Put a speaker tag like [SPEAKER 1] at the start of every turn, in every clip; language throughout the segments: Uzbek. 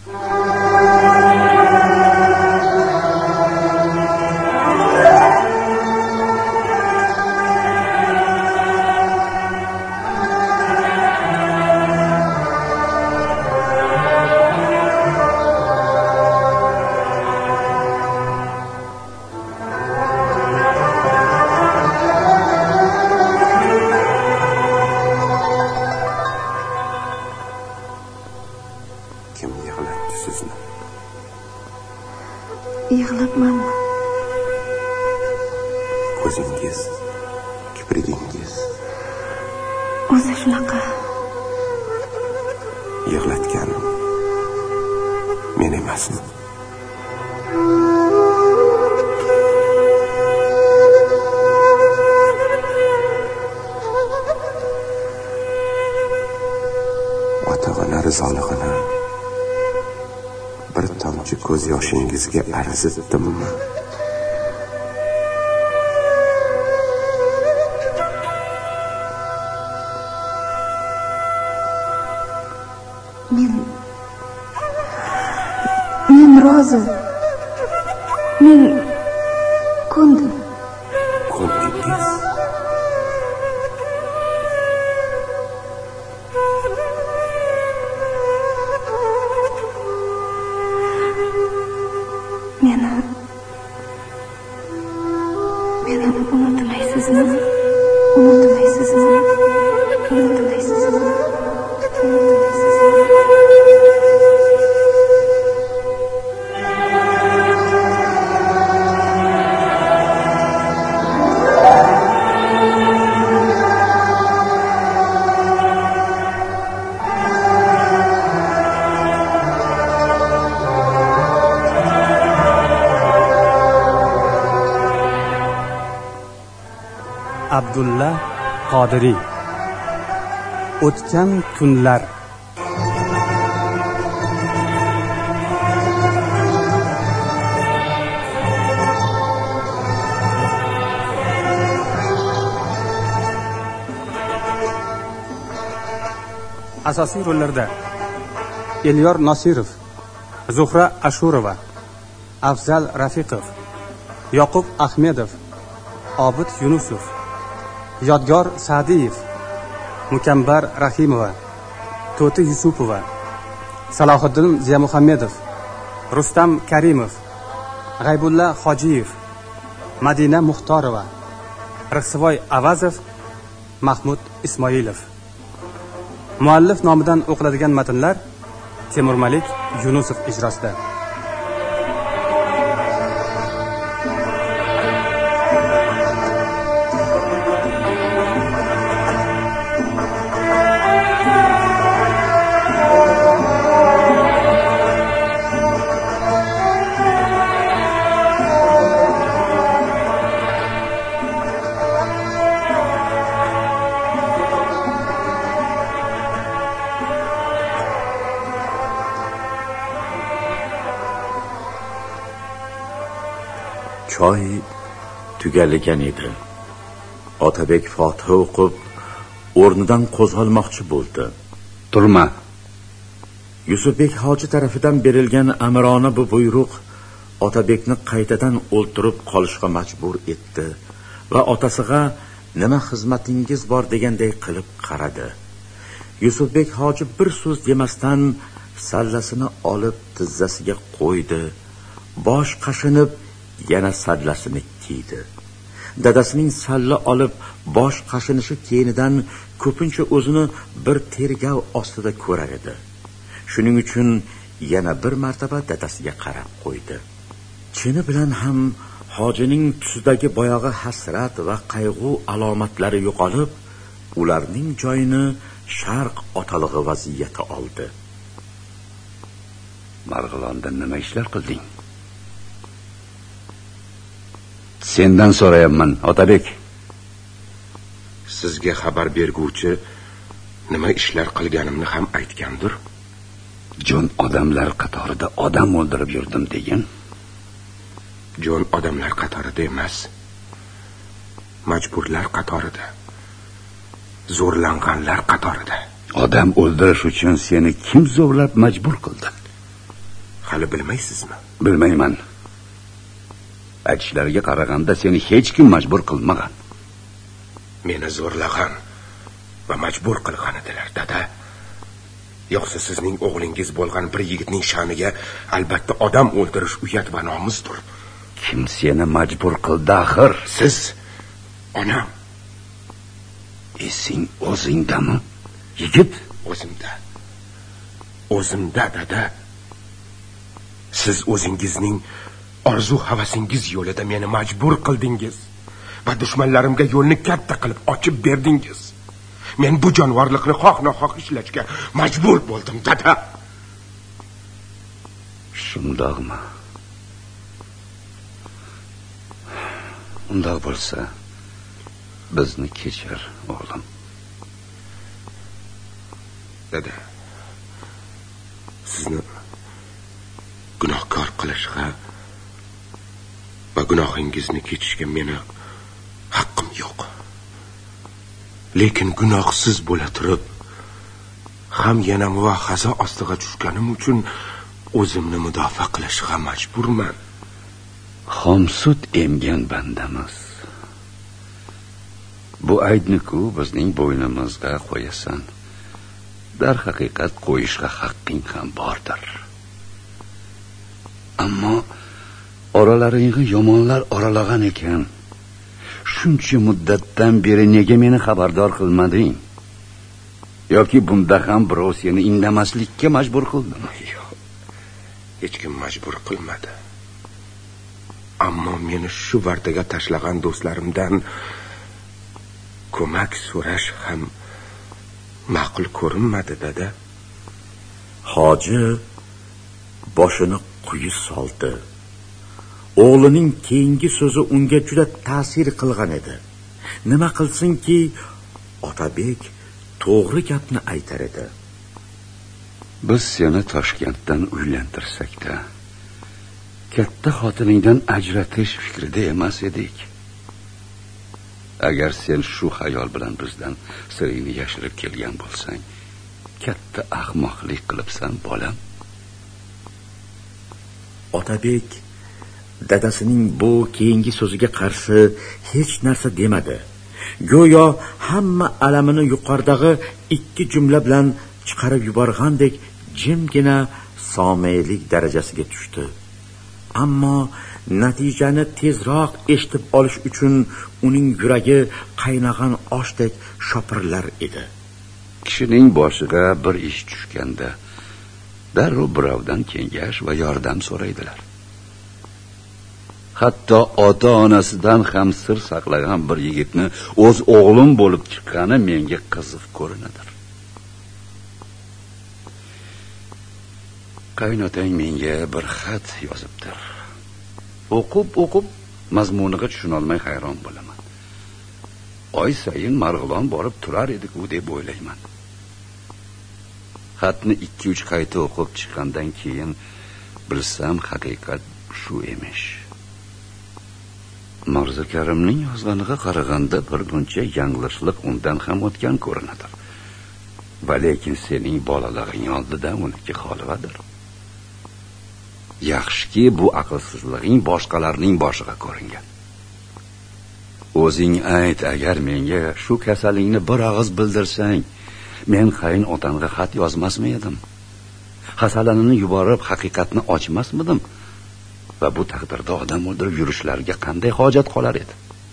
[SPEAKER 1] Yig'labmanmi?
[SPEAKER 2] Ko'zingiz, kiprigingiz
[SPEAKER 1] o'zi shunaqa.
[SPEAKER 2] Yig'latgan men emasman. Ota-ona rizolig'ini bir tomchi ko'z yoshingizga arzitdimmi?
[SPEAKER 1] Men rozi. Men ko'ndim.
[SPEAKER 2] Ko'ndingiz?
[SPEAKER 1] Meni unutmaysizmi? Unutmaysizmi? Unutmaysizmi?
[SPEAKER 3] Abdulla Qodiriy. O'tgan kunlar. Asosiy rollarda Elyor Nosirov, Zuhra Ashurova, Afzal Rafiqov, Yoqub Ahmedov, Obid Yunusov, Yodgor Sa'diyev, Mukambar Rahimova, To'ti Yusupova, Salohiddin Ziyamuhammedov, Rustam Karimov, G'aybulla Hojiyev, Madina Muxtorova, Rixsivoy Avazov, Mahmud Ismoilov. Muallif nomidan o'qiladigan matnlar Temur Malik Yunusov ijrosida.
[SPEAKER 4] Choy tugalgan edi. Otabek Fotiha o'qib, o'rnidan qo'zg'almoqchi bo'ldi.
[SPEAKER 5] Turma.
[SPEAKER 4] Yusufbek hoji tarafidan berilgan amirona bu buyruq Otabekni qaytadan o'ltirib qolishga majbur etdi va otasiga nima xizmatingiz bor deganday qilib qaradi. Yusufbek hoji bir so'z demasdan sallasini olib tizzasiga qo'ydi. Bosh qashinib yana sallasini kiydi. Dadasining salla olib bosh qashinishi keyinidan ko'pincha o'zini bir tergov ostida ko'rar edi. Shuning uchun yana bir martaba dadasiga qarab qo'ydi. Chini bilan ham hojining tusidagi boyog'i hasrat va qayg'u alomatlari yo'qolib, ularning joyini Sharq otalig'i vaziyati oldi.
[SPEAKER 5] Marg'ilonda nima ishlar qilding? Sendan so'rayapman, Otabek.
[SPEAKER 2] Sizga xabar berguvchi nima ishlar qilganimni ham aytgandir.
[SPEAKER 5] Jon odamlar qatorida odam o'ldirib yurdim degan.
[SPEAKER 2] Jon odamlar qatorida emas. Majburlar qatorida. Zo'rlanganlar qatorida.
[SPEAKER 5] Odam o'ldirish uchun seni kim zo'rlab majbur qildi?
[SPEAKER 2] hali bilmaysizmi?
[SPEAKER 5] Bilmayman. Aytishlariga qaraganda seni hech kim majbur qilmagan.
[SPEAKER 2] Meni zo'rlagan va majbur qilgan edilar, dada. Yo'qsa sizning o'g'lingiz bo'lgan bir yigitning sha'niga albatta odam o'ldirish uyat va nomusdir.
[SPEAKER 5] Kim seni majbur qildi axir?
[SPEAKER 2] Siz, onam.
[SPEAKER 5] Esing o'zingdami? Yigit,
[SPEAKER 2] o'zimda, dada. Siz o'zingizning orzu havasingiz yo'lida meni majbur qildingiz va dushmanlarimga yo'lni katta qilib ochib berdingiz. Men bu jonivorlikni xoh-noxoh ishlashga majbur bo'ldim, dada.
[SPEAKER 5] Shundoqmi? Undoq bo'lsa, bizni kechir, o'g'lim.
[SPEAKER 2] Dada, sizni gunohkor qilishga va gunohingizni kechishga meni haqqim yo'q. Lekin gunohsiz bo'la turib, ham yana muvahhaza ostiga tushganim uchun o'zimni mudofaa qilishga majburman.
[SPEAKER 5] Xomsut emgan bandamiz. Bu aybni-ku bizning bo'ynimizga qo'yasan. Dar haqiqat qo'yishga haqqing ham bordir. Ammo oralaringga yomonlar oralagan ekan. Shuncha muddatdan beri nega meni xabardor qilmading? Yoki bunda ham birov seni indamaslikka majbur qildimi?
[SPEAKER 2] Yo'q. Hech kim majbur qilmadi. Ammo meni shu vartaga tashlagan do'stlarimdan ko'mak so'rash ham ma'qul ko'rinmadi, dada.
[SPEAKER 4] Hoji boshini quyi soldi. O'g'lining keyingi so'zi unga juda ta'sir qilgan edi. Nima qilsinki, Otabek to'g'ri gapni aytar edi.
[SPEAKER 5] Biz seni Toshkentdan uylantirsak-da, katta xotiningdan ajratish fikrida emas edik. Agar sen shu xayol bilan bizdan siringni yashirib kelgan bo'lsang, katta ahmoqlik qilibsan, bolam.
[SPEAKER 4] Otabek dadasining bu keyingi so'ziga qarshi hech narsa demadi. Go'yo hamma alamini yuqoridagi ikki jumla bilan chiqarib yuborgandek jimgina somiylik darajasiga tushdi. Ammo natijani tezroq eshitib olish uchun uning yuragi qaynagan oshdek shopirlar edi.
[SPEAKER 5] Kishining boshiga bir ish tushganda darrov birovdan kengash va yordam so'raydilar. Hatto ota-onasidan ham sir saqlagan bir yigitni o'z o'g'lim bo'lib chiqqani menga qiziq ko'rinadi. Qaynotang menga bir xat yozibdir. O'qib mazmuniga tushuna olmay hayron bo'laman. Oy sayin Marg'ilon borib turar edi-ku deb o'ylayman. Xatni 2-3 qayta o'qib chiqqandan keyin bilsam haqiqat shu emish. Mirzo Karimning yozganiga qaraganda bir buncha yanglishlik undan ham o'tgan ko'rinadi. Va lekin sening bolalaring oldida uniki xolivadir. Yaxshiki bu aqlsizliging boshqalarning boshiga ko'ringan. O'zing ayt, agar menga shu kasalingni bir og'iz bildirsang, men qayn otangga xat yozmasmi edim? Hasalanini yuborib haqiqatni ochmasmidim? Va bu taqdirda odam o'ldirib yurishlariga qanday hojat qolar edi?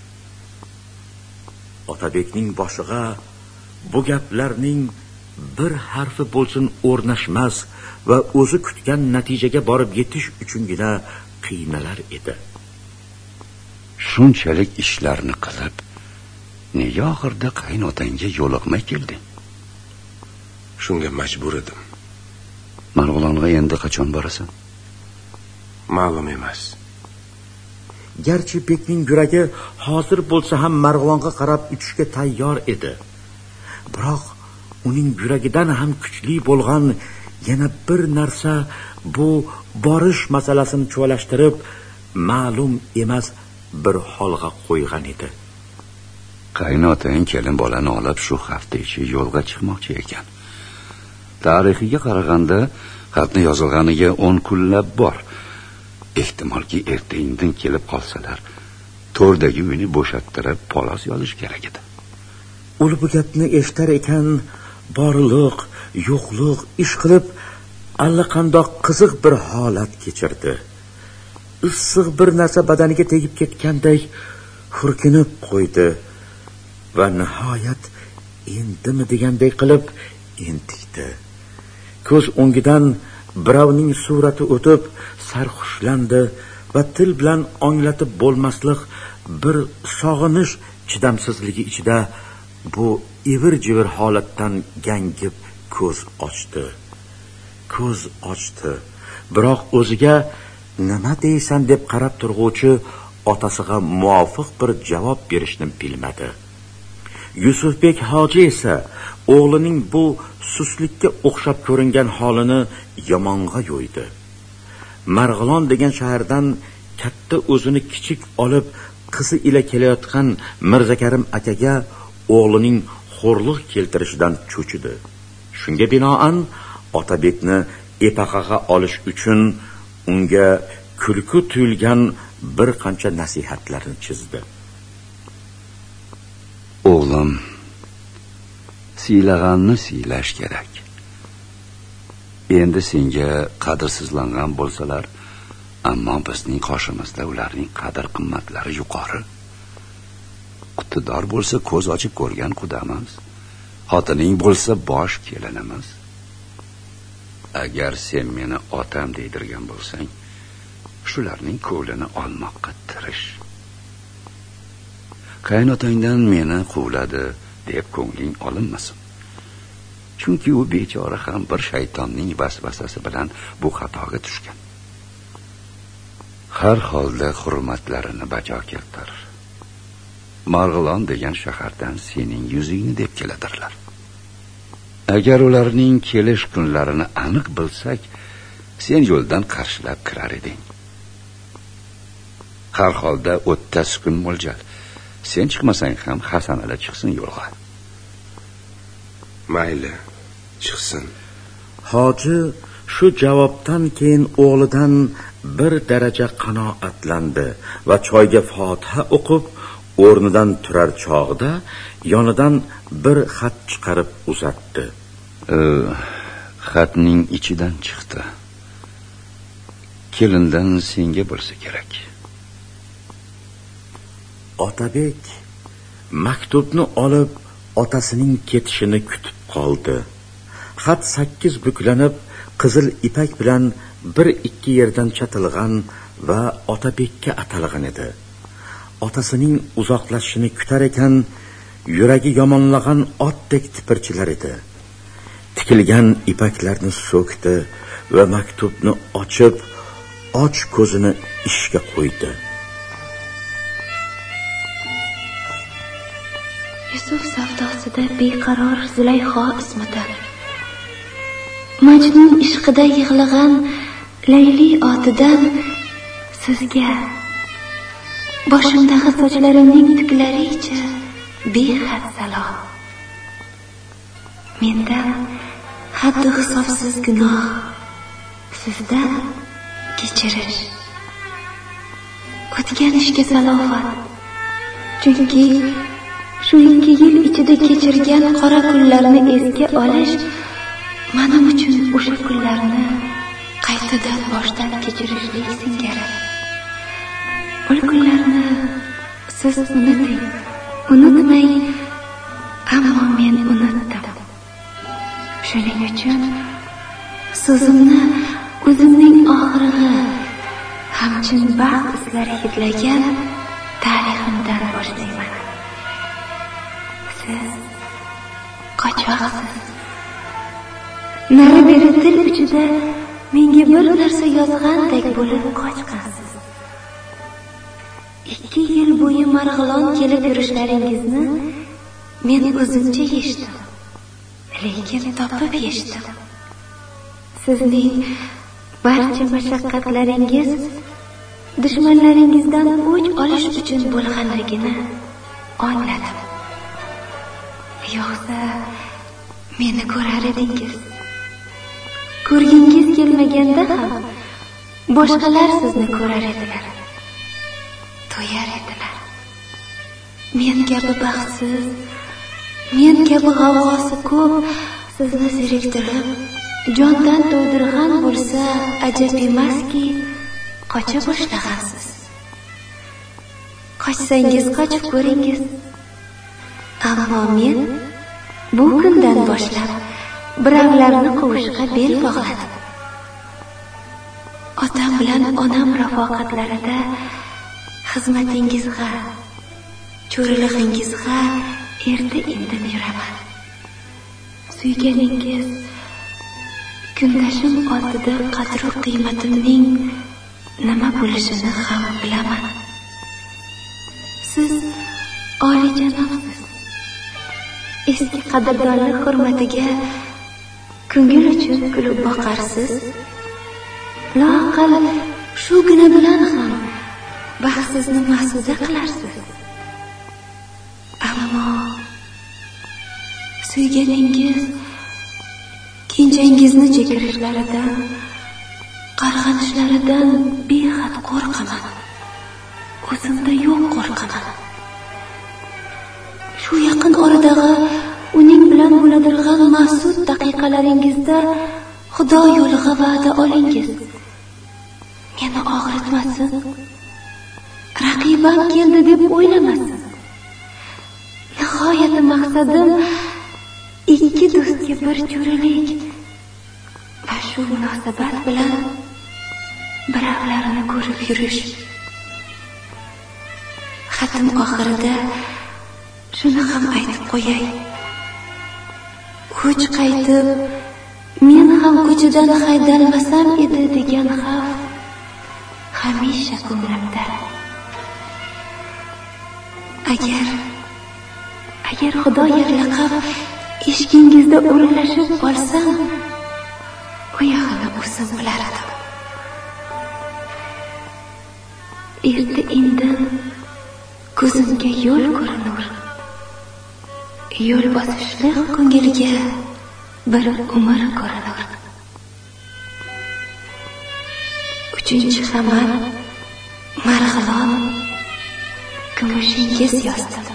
[SPEAKER 4] Otabekning boshiga bu gaplarning bir harfi bo'lsin o'rnashmas va o'zi kutgan natijaga borib yetish uchungina qiynalar edi.
[SPEAKER 5] Shunchalik ishlarni qilib, nega oxirda qaynotangga yo'liqmay kelding?
[SPEAKER 2] Shunga majbur edim.
[SPEAKER 5] Marg'ilonga endi qachon borasan?
[SPEAKER 2] Ma'lum emas.
[SPEAKER 4] Garchi Bekning yuragi hozir bo'lsa ham Marg'ilonga qarab uchishga tayyor edi. Biroq uning yuragidan ham kuchli bo'lgan yana bir narsa bu borish masalasini chuvalashtirib, ma'lum emas bir holga qo'ygan edi.
[SPEAKER 5] Qaynotang kelin bolani olib shu hafta ichi yo'lga chiqmoqchi ekan. Tarixiga qaraganda Xatni yozilganiga 10 kunlab bor. Ehtimolki erta-indin kelib qolsalar, to'rdagi uyni bo'shattirib polos yozish kerak edi.
[SPEAKER 4] U bu gapni eshitar ekan, borliq, yo'qliq ish qilib allaqandoq qiziq bir holat kechirdi. Issiq bir narsa badaniga tegib ketgandek hurkinib qo'ydi va nihoyat endimi degandek qilib entikdi. Ko'z o'ngidan birovning surati o'tib sarxushlandi va til bilan anglatib bo'lmaslik bir sog'inish chidamsizligi ichida bu ivir-jivir holatdan gangib ko'z ochdi. Biroq o'ziga nima deysan deb qarab turg'uvchi otasiga muvofiq bir javob berishni bilmadi. Yusufbek hoji esa o'g'lining bu suslikka o'xshab ko'ringan holini yomonga yo'ydi. Marg'ilon degan shahardan katta o'zini kichik olib qizi ila kelayotgan Mirzakarim akaga o'g'lining xo'rliq keltirishidan cho'chidi. Shunga binoan Otabekni epaqaga olish uchun unga kulku tuyulgan bir qancha nasihatlarni chizdi.
[SPEAKER 5] O'g'lim, siylaganni siylash kerak. Endi senga qadrsizlangan bo'lsalar, ammo bizning qoshimizda ularning qadr-qimmatlari yuqori. Iqtidor bo'lsa ko'z ochib ko'rgan qudamiz, xotining bo'lsa bosh kelinimiz. Agar sen meni otam deydirgan bo'lsang, shularning ko'lini olmoqqa tirish. Qaynotangdan meni quvladi deb ko'ngling olinmasin. Chunki u bechora ham bir shaytonning vasvasasi bilan bu xatoga tushgan. Har holda hurmatlarini bajo keltir. Marg'ilon degan shahardan sening yuzingni deb keladirlar. Agar ularning kelish kunlarini aniq bilsak, sen yo'ldan qarshilab kirar eding. Har holda 30 kun mo'ljal. Sen chiqmasang ham Hasan ala chiqsin yo'lga.
[SPEAKER 2] Mayli, chiqsin.
[SPEAKER 4] Hoji shu javobdan keyin o'g'lidan bir daraja qanoatlandi va choyga Fotiha o'qib, o'rnidan turar chog'ida yonidan bir xat chiqarib uzatdi.
[SPEAKER 5] Xatning ichidan chiqdi. Kelindan senga bo'lsa kerak.
[SPEAKER 4] Otabek maktubni olib otasining ketishini kutib qoldi. Xat 8 buklanib, qizil ipak bilan 1-2 yerdan chatilgan va Otabekka atalgan edi. Otasining uzoqlashishini kutar ekan, yuragi yomonlagan otdek tipirchilar edi. Tikilgan ipaklarni so'kdi va maktubni ochib, och ko'zini ishga qo'ydi.
[SPEAKER 1] Yusuf savdosida beqaror Zulayho ismida. Majnun ishqida yig'lagan Layli otidan sizga boshimdagi sochlarimning tuklaricha behad salom. Mendan haddi hisobsiz gunoh, sizdan kechirish. O'tgan ishga salovat. Chunki shu 2 yil ichida kechirgan qora kunlarni esga olish mening uchun o'sha kunlarni qaytadan boshdan kechirishlik singari. O kunlarni siz unutmang, ammo men unutdim. Shuning uchun so'zimni o'zimning oxirgi hamchin baxt islari hidlagan tariximdan boshlayman. Siz qochoqsiz. Nari-beri til ichida menga bir narsa yozgandek bo'lib qochqansiz. 2 yil bo'yi Marg'ilon kelib yurishlaringizni men o'zimcha yechdim. Lekin topib yechdim. Sizning barcha mashaqqatlaringiz dushmanlaringizdan o'ch olish uchun bo'lganligini anladim. Yo'qsa meni ko'rar edingiz. ko'rgingiz kelmaganda ham boshqalar sizni ko'rar edilar, to'yar edilar. Men kabi baxtsiz, men kabi g'avg'osi ko'p sizni zeriktirib, jondan to'ydirgan bo'lsa ajab emaski, qocha boshlagansiz. Qochsangiz qochib ko'ringiz. Ammo men bu kundan boshlab birovlarni quvishga bel bog'ladim. Otam bilan onam rafoqatlarida xizmatingizga, cho'rilig'ingizga erta-indin yuraman. Suyganingiz, kundashim oldida qadr-u qiymatimning nima bo'lishini ham bilaman. Siz olijanobsiz. Eski qadrdonlik hurmatiga ko'ngil uchun kulib boqarsiz. Loaqal shugina bilan ham baxtsizni mahsuda qilarsiz. Ammo suyganingiz kenjangizni chekirishlaridan, qarg'anishlaridan behad qo'rqaman. O'zimda yo'q qo'rqaman. Shu yaqin oradagi uning bilan bo'ladigan mahsud daqiqalaringizda Xudo yo'liga va'da olingiz. Meni og'ritmasin, raqibam keldi deb o'ylamasin. Nihoyat maqsadim ikki do'stga bir jo'ralik va shu munosabat bilan birovlarni ko'rib yurish. Xatim oxirida shuni ham aytib qo'yay. Kuch qaytib, men ham ko'chadan haydalmasam edi degan xavf hamisha ko'nglimda. Agar Xudo yarlaqab eshigingizda o'ralashib qolsam, u yog'ini o'zim bilar edim. Erta-indin ko'zimga yo'l ko'rinur. Yo'l bosishli ko'ngilga bir umr ko'rinur. 3-xaman Marg'ilon kumushingiz yozdim.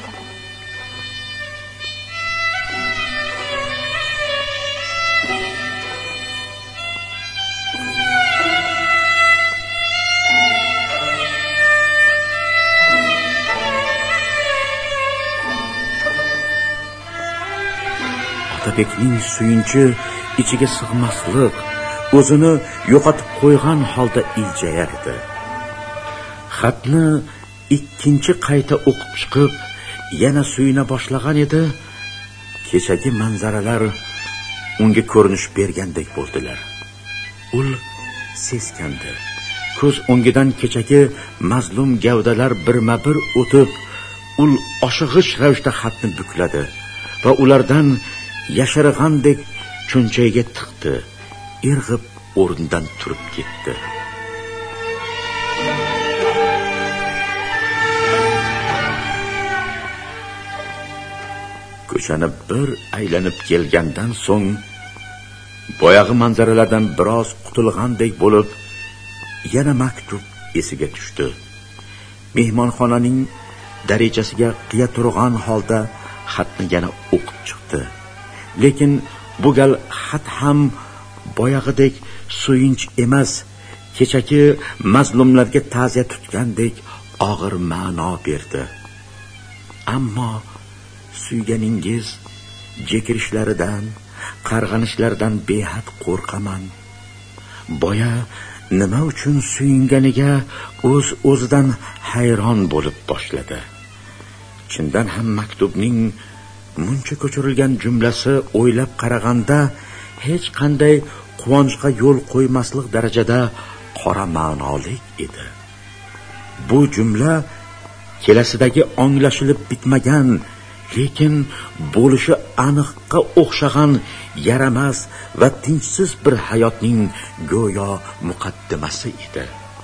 [SPEAKER 4] Otabekning suyunchi ichiga sig'maslik, o'zini yo'qotib qo'ygan holda iljayardi. Xatni ikkinchi qayta o'qib chiqib, yana suyuna boshlagan edi. Kechagi manzaralar unga ko'rinish bergandek bo'ldilar. U seskandi. Ko'z o'ngidan kechagi mazlum gavdalar birma-bir o'tib, u oshig'ish ravishda xatni bukladi va ulardan yashirg'andek cho'nchagiga tiqdi. Irg'ib o'rnidan turib ketdi. Ko'chani bir aylanib kelgandan so'ng boyag'i manzaralardan biroz qutulgandek bo'lib, yana maktub esiga tushdi. Mehmonxonaning darajasiga qiya turgan holda xatni yana o'qib chiqdi. Lekin bu gal xat ham boyag'idek suyunch emas, kechagi mazlumlarga ta'ziya tutgandek og'ir ma'no berdi. Ammo suyganingiz jekirishlaridan, qarg'anishlaridan behad qo'rqaman. Boya nima uchun suyunganiga o'zidan hayron bo'lib boshladi. Chindan ham maktubning muncha ko'chirilgan jumlasi o'ylab qaraganda hech qanday quvonchga yo'l qo'ymaslik darajada qora ma'nolik edi. Bu jumla kelasidagi onglashilib bitmagan, lekin bo'lishi aniqqa o'xshagan yaramas va tinchsiz bir hayotning go'yo muqaddimasi edi.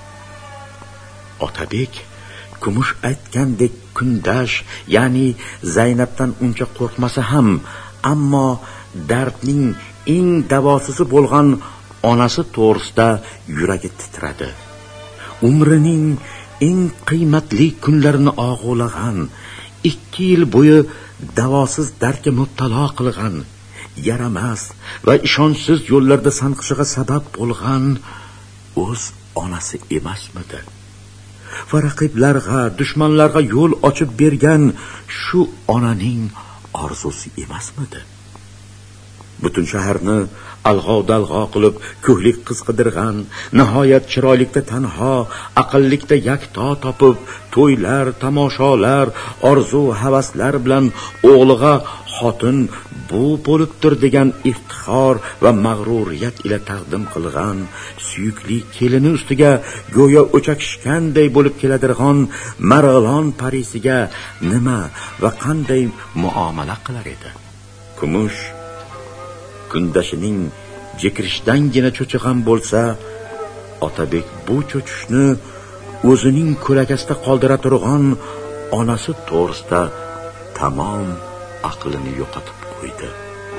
[SPEAKER 4] Otabek kumush aytgandek kundash, ya'ni Zaynabdan uncha qo'rqmasa ham, ammo dardning eng davosisi bo'lgan onasi to'g'risida yuragi titradi. Umrining eng qiymatli kunlarini og'ulagan, 2 yil bo'yi davosiz dardga mubtalo qilgan, yaramas va ishonchsiz yo'llarda sanqishiga sabab bo'lgan o'z onasi emasmidi? Va raqiblarga, dushmanlarga yo'l ochib bergan shu onaning orzusi emasmidi? Butun shaharni alg'ov-dalg'ov qilib ko'hlik qiz qidirgan, nihoyat chiroylikda tanho, aqllikda yakto topib, to'ylar, tomoshalar, orzu havaslar bilan o'g'liga xotin bu bo'libdir degan iftixor va mag'ruriyat ila taqdim qilgan, suyukli kelini ustiga go'yo o'chakishganday bo'lib keladirg'on Marg'ilon parisiga nima va qanday muomala qilar edi? Kumush kundashining jikrishdangina cho'chigan bo'lsa, Otabek bu cho'chishni o'zining ko'lagasida qoldira turgan onasi to'g'risida tamom aqlini yo'qotib qo'ydi.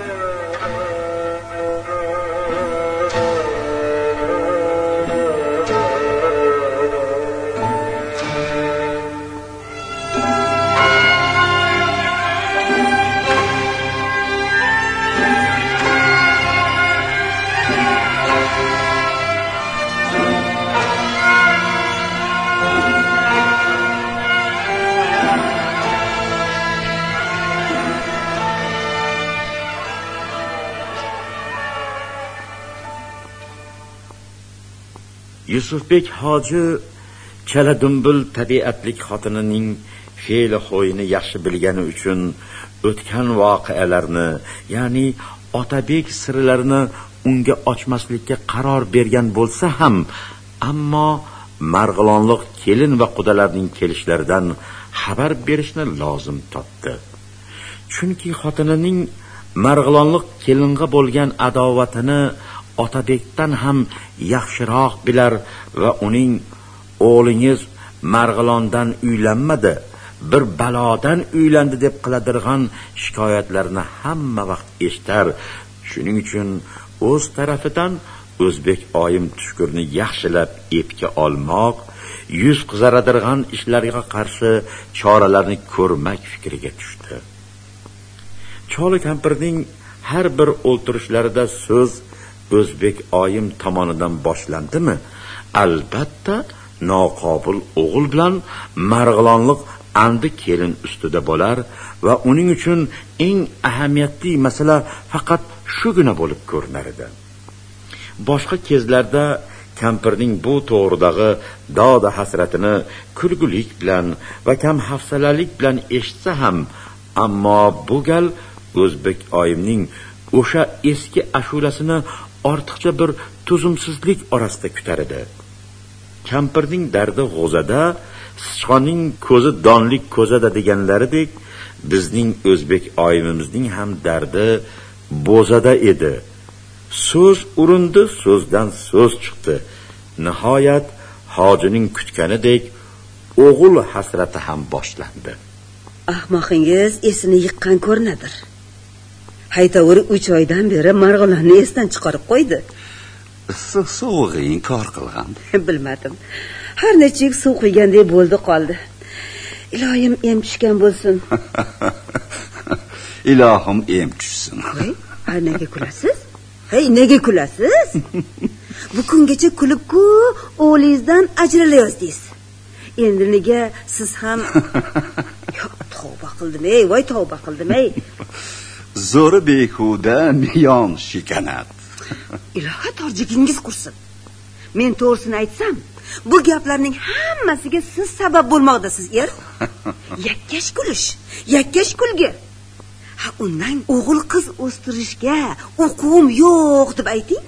[SPEAKER 4] Yusufbek hoji chala dumbul tabiatlik xotinining fe'li xo'yini yaxshi bilgani uchun o'tgan voqealarni, ya'ni Otabek sirlarini unga ochmaslikka qaror bergan bo'lsa ham, ammo Marg'ilonlik kelin va qudalarning kelishlaridan xabar berishni lozim topdi. Chunki xotinining Marg'ilonlik kelinga bo'lgan adovatini Otabekdan ham yaxshiroq bilar va uning o'g'lingiz Marg'ilondan uylanmadi, bir balodan uylandi deb qiladirgan shikoyatlarni hamma vaqt eshitar. Shuning uchun o'z tarafidan O'zbek oyim Tushkurni yaxshilab epga olmoq, yuz qizaradirgan ishlarga qarshi choralarni ko'rmak fikriga tushdi. Choli kampirning har bir o'ltirishlarida so'z O'zbek oyim tomonidan boshlandimi? Albatta, noqobil o'g'il bilan Marg'ilonlik andi kelin ustida bo'lar va uning uchun eng ahamiyatli masala faqat shugina bo'lib ko'rinar edi. Boshqa kezlarda kampirning bu to'g'ridagi doda hasratini kulgulik bilan va kam hafsalalik bilan eshitsa ham, ammo bu gal O'zbek oyimning o'sha eski ashulasini ortiqcha bir tuzumsizlik orasida kutar edi. Kampirning dardi g'o'zada, sichqonning ko'zi donlik ko'zada deganlaridek, bizning O'zbek oyimimizning ham dardi bo'zada edi. So'z urindi, so'zdan so'z chiqdi. Nihoyat hojining kutganidek o'g'il hasrati ham boshlandi.
[SPEAKER 6] Ahmoqingiz esini yiqqan ko'rinadir. Haytovur 3 oydan beri Marg'ilonni esdan chiqarib qo'ydi.
[SPEAKER 5] Suvg'i inkor qilgan.
[SPEAKER 6] Bilmadim. Har nechik suv quyganday bo'ldi qoldi. Ilohim em tushgan bo'lsin.
[SPEAKER 5] Ilohim em tushsin.
[SPEAKER 6] Hey, nega kulasiz? Hey, nega kulasiz? Bu kungacha kulib-ku o'g'lingizdan ajralayapsiz. Endi nega siz ham tavba qildim, voy tavba qildim,
[SPEAKER 5] Zo'ri behuda miyon shikanat.
[SPEAKER 6] Ilohi torjigingiz qursin. Men to'g'risini aytsam, bu gaplarning hammasiga siz sabab bo'lmoqdasiz, Yakkash kulish, yakkash kulgi. Ha, undan o'g'il qiz o'stirishga o'quvim yo'q deb ayting.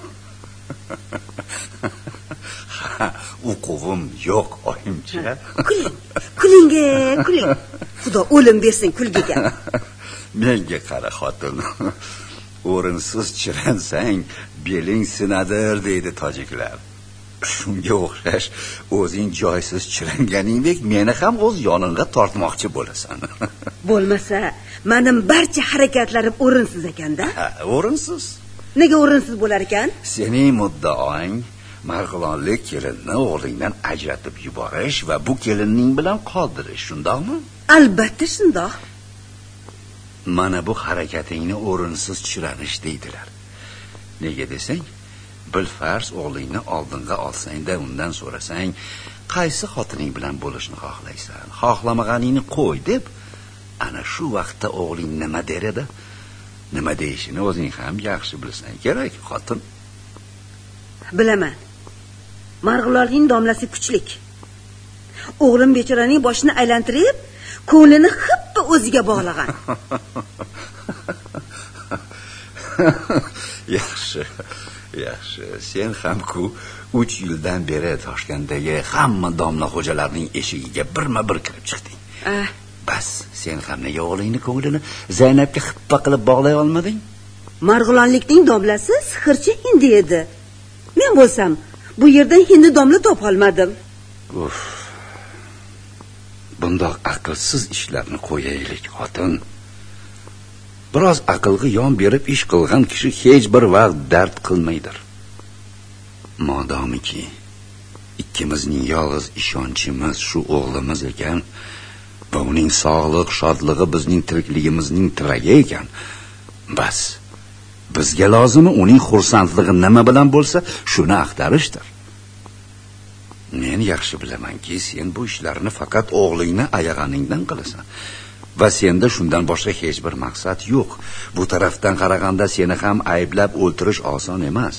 [SPEAKER 5] O'quvim yo'q, oyimcha.
[SPEAKER 6] Kuling. Xudo o'lim bersin kulgiga.
[SPEAKER 5] Menga qara xotin. O'rinsiz chiransang, beling sinadir deydi tojiklar. Shunga o'xshash o'zing joysiz chiranganingdek meni ham o'z yoningga tortmoqchi bo'lasan.
[SPEAKER 6] Bo'lmasa, mening barcha harakatlarim o'rinsiz ekanda?
[SPEAKER 5] O'rinsiz.
[SPEAKER 6] nega o'rinsiz bo'lar ekan?
[SPEAKER 5] Sening muddaoing Marg'ilonlik kelinni o'g'lingdan ajratib yuborish va bu kelinning bilan qoldirish, shundoqmi?
[SPEAKER 6] Albatta shundoq.
[SPEAKER 5] Mana bu harakatingni o'rinsiz tushiranish deydilar. Nega desang, bilfarz o'g'lingni oldinga olsang-da undan so'rasang, qaysi xotining bilan bo'lishni xohlaysan? Xohlamag'aningni qo'y deb, ana shu vaqtda o'g'ling nima der edi? Nima deyishini o'zing ham yaxshi bilsang kerak, xotin.
[SPEAKER 6] Bilaman. Marg'ilonning domlasi kuchlik. O'g'lim bechoraning boshini aylantirib, ko'nglini xippa o'ziga bog'lagan.
[SPEAKER 5] Yaxshi. Sen ham-ku 3 yildan beri Toshkentdagi hamma domla xo'jalarning eshigiga birma-bir kirib chiqding. Bas, sen ham nega o'g'lingni ko'nglini Zaynabga xippa qilib bog'lay olmading?
[SPEAKER 6] Marg'ilonlikning domlasi sihirchi hindi edi. Men bo'lsam, bu yerdan hindi domla topa olmadim.
[SPEAKER 5] Bundoq aqlsiz ishlarni qo'yaylik, xotin. Biroz aqlga yon berib ish qilgan kishi hech bir vaqt dard qilmaydir. Modomiki ikkimizning yolg'iz ishonchimiz shu o'g'limiz ekan va uning sog'lik, shodligi bizning tirikligimizning tiragi ekan, bas, bizga lozimi uning xursandligi nima bilan bo'lsa, shuni axtarishdir. Men yaxshi bilamanki, sen bu ishlarni faqat o'g'lingni ayag'aningdan qilasan. Va senda shundan boshqa hech bir maqsad yo'q. Bu tarafdan qaraganda seni ham ayblab o'ltirish oson emas.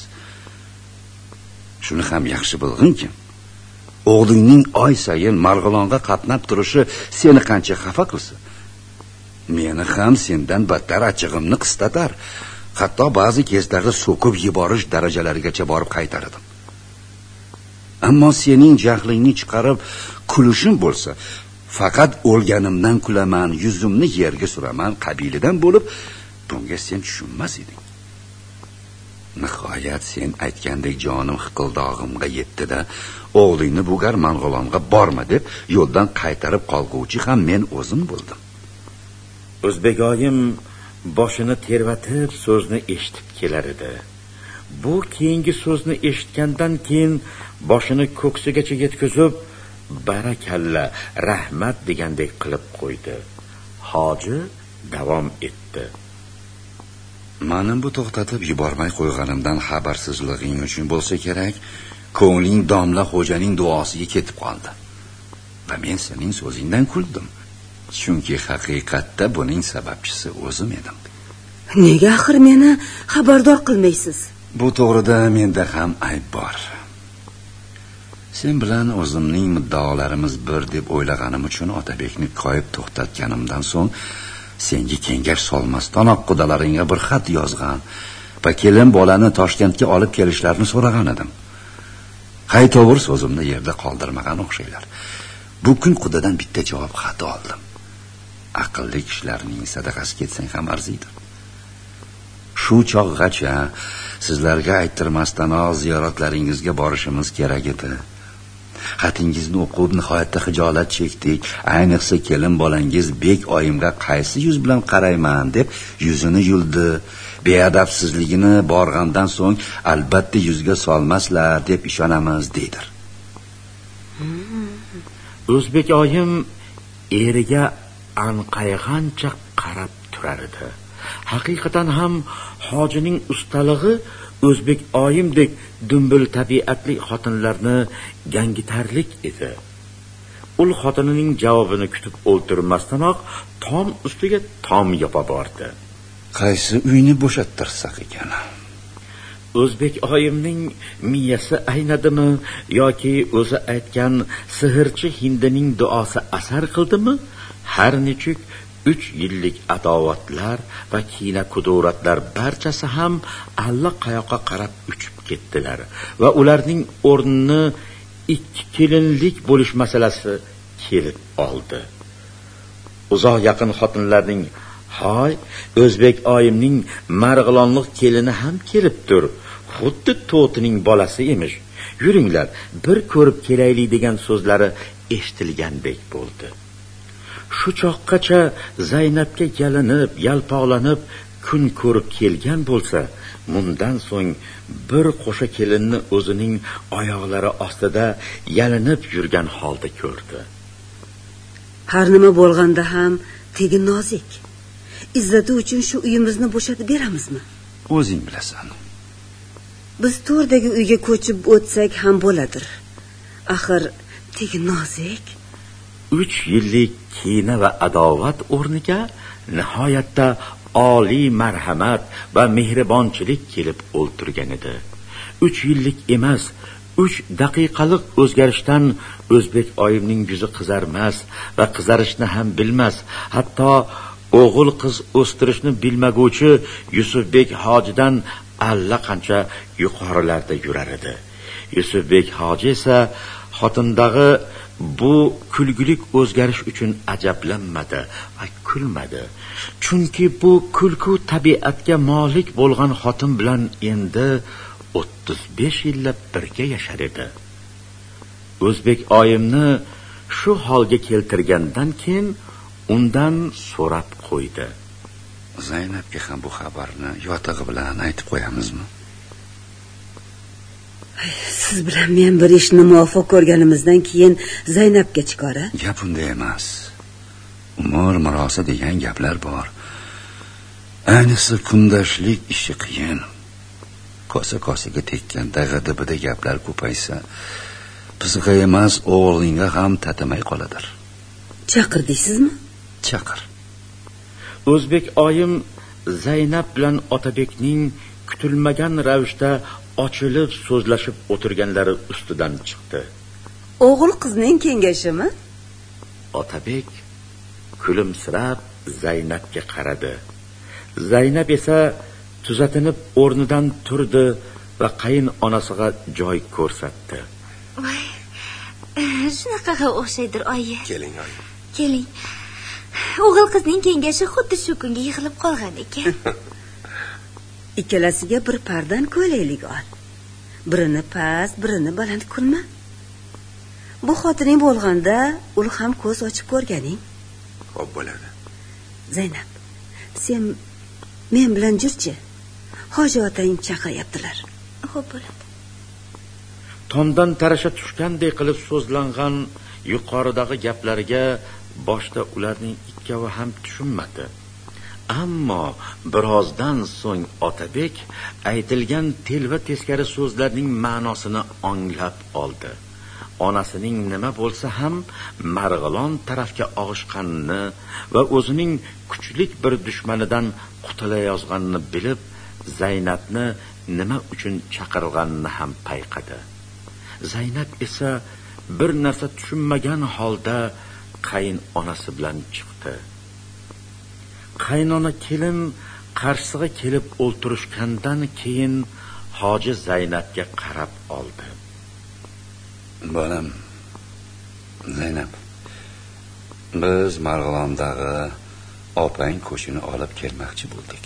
[SPEAKER 5] Shuni ham yaxshi bilg'inki, o'g'lingning oy sayin Marg'ilonga qatnab turishi seni qancha xafa qilsa, meni ham sendan battar achchig'imni qistatar. Hatto ba'zi kezlarda so'kib yuborish darajalarigacha borib qaytardim. Ammo sening jahlingni chiqarib kulishim bo'lsa, faqat o'lganimdan kulaman, yuzimni yerga suraman qabilidan bo'lib, bunga sen tushunmas eding. Nihoyat sen aytgandek jonim hiqildog'imga yetdi-da, o'g'lingni bugar Marg'ilonga borma deb yo'ldan qaytarib qolguvchi ham men o'zim bo'ldim.
[SPEAKER 4] O'zbegoyim boshini tervatib so'zni eshitib kelar edi. Bu keyingi so'zni eshitgandan keyin boshini ko'ksigacha yetkazib, barakalla, rahmat degandek qilib qo'ydi. Hoji davom etdi.
[SPEAKER 5] Meni bu to'xtatib yubormay qo'yganimdan xabarsizliging uchun bo'lsa kerak, ko'ngling domla xo'janing duosiga ketib qoldi. Va men sening so'zingdan kuldim. Chunki haqiqatda buning sababchisi o'zim edim.
[SPEAKER 6] Nega axir meni xabardor qilmaysiz?
[SPEAKER 5] Bu to'g'rida menda ham ayb bor. Sen bilan o'zimning muddaolarimiz bir deb o'ylaganim uchun Otabekni qo'yib to'xtatganimdan so'ng senga kengash solmasdanoq qudalaringga bir xat yozgan va kelin bolani Toshkentga olib kelishlarini so'ragan edim. Haytovur so'zimni yerda qoldirmagan o'xshaylar. Bu kun qudadan bitta javob xati oldim. Aqlli kishilarning sadaqasi ketsang ham arziydi. Shu chog'gacha sizlarga ayttirmasdanoq ziyoratlaringizga borishimiz kerak edi. Xatingizni o'qib nihoyatda xijolat chekdik. Ayniqsa kelin bolangiz bek oyimga qaysi yuz bilan qarayman deb yuzini yuldi. Beadabsizligini borgandan so'ng albatta yuzga solmaslar deb ishonamiz deydir.
[SPEAKER 4] O'zbek oyim eriga anqayg'ancha qarab turar edi. Haqiqatan ham hojining ustaligi o'zbek oyimdek dumbul tabiatli xotinlarni gangitarlik edi. Ul xotinining javobini kutib o'ltirmasdanoq tom ustiga tom yopa bordi.
[SPEAKER 5] Qaysi uyni bo'shattirsak ekan?
[SPEAKER 4] O'zbek oyimning miyasi aynadimi yoki o'zi aytgan sihirchi hindining duosi asar qildimi? Har nechuk 3 yillik adovatlar va kina kuduratlar barchasi ham allaqayoqqa qarab uchib ketdilar va ularning o'rnini 2 kelinlik bo'lish masalasi kelib oldi. Uzoq yaqin xotinlarning "Hoy, O'zbek oyimning Marg'ilonlik kelini ham kelibdir. Xuddi to'tining bolasi emish. Yuringlar, bir ko'rib kelaylik" degan so'zlari eshitilgandek bo'ldi. Shu choqqacha Zaynabga yalinib, yalpoqlanib kun ko'rib kelgan bo'lsa, bundan so'ng bir qo'sha kelinni o'zining oyoqlari ostida yalinib yurgan holda ko'rdi.
[SPEAKER 6] Har nima bo'lganda ham tegi nozik. Izzati uchun shu uyimizni bo'shatib beramizmi?
[SPEAKER 5] O'zing bilasan.
[SPEAKER 6] Biz to'rdagi uyga ko'chib o'tsak ham bo'ladir. Axir tegi nozik.
[SPEAKER 4] 3 yillik kina va adovat o'rniga nihoyatda oliy marhamat va mehribonchilik kelib o'ltirgan edi. 3 yillik emas, 3 daqiqalik o'zgarishdan o'zbek oyimning yuzi qizarmas va qizarishni ham bilmas, hatto o'g'il qiz o'stirishni bilmaguvchi Yusufbek hojidan allaqancha yuqorilarda yurar edi. Yusufbek hoji esa xotindagi bu kulgulik o'zgarish uchun ajablanmadi va kulmadi. Chunki bu kulku tabiatga molik bo'lgan xotin bilan endi 35 yillab birga yashar edi. O'zbek oyimni shu holga keltirgandan keyin undan so'rab qo'ydi.
[SPEAKER 5] Zaynabga ham bu xabarni yotig'i bilan aytib qo'yamizmi?
[SPEAKER 6] Siz bilan men bir ishni muvaffaq ko'rganimizdan keyin Zaynabga chiqora?
[SPEAKER 5] Gap unda emas. Umr marosa degan gaplar bor. Ayniqsa kundashlik ishi qiyin. Kosa-kosiga tekkanda g'adabida gaplar ko'paysa, bizga emas o'g'lingga ham tatamay qoladir.
[SPEAKER 6] Chaqir deysizmi?
[SPEAKER 5] Chaqir.
[SPEAKER 4] O'zbek oyim Zaynab bilan Otabekning kutilmagan ravishda ochilib so'zlashib o'tirganlari ustidan chiqdi.
[SPEAKER 6] O'g'il qizning kengashimi?
[SPEAKER 4] Otabek kulimsirab Zaynabga qaradi. Zaynab esa tuzatinib o'rnidan turdi va qayin onasiga joy ko'rsatdi.
[SPEAKER 1] Voy, shunaqaga o'xshaydir, oyi.
[SPEAKER 2] Keling, oyi.
[SPEAKER 1] Keling. O'g'il qizning kengashi xuddi shu kunga yig'ilib qolgan ekan.
[SPEAKER 6] Ikkalasiga bir pardan ko'ylaylik ol. Birini past, birini baland qilma. Bu xotining bo'lganda, ul ham ko'z ochib ko'rganing.
[SPEAKER 2] Xo'p bo'ladi.
[SPEAKER 6] Zaynab, sen men bilan jurchi. Hoji otang chaqayaptilar.
[SPEAKER 1] Xo'p bo'ladi.
[SPEAKER 4] Tomdan tarasha tushgandek qilib so'zlangan yuqoridagi gaplariga boshda ularning ikkovi ham tushunmadi. Ammo birozdan so'ng Otabek aytilgan telva teskari so'zlarning ma'nosini anglab oldi. Onasining nima bo'lsa ham Marg'ilon tarafga og'ishganini va o'zining kuchlik bir dushmanidan qutulayozganini bilib, Zaynabni nima uchun chaqirganini ham payqadi. Zaynab esa bir narsa tushunmagan holda qayin onasi bilan chiqdi. Qaynona kelin qarshisiga kelib o'ltirishgandan keyin hoji Zaynabga qarab oldi.
[SPEAKER 5] Bolam, Zaynab, biz Marg'ilondagi opang ko'shini olib kelmoqchi bo'ldik.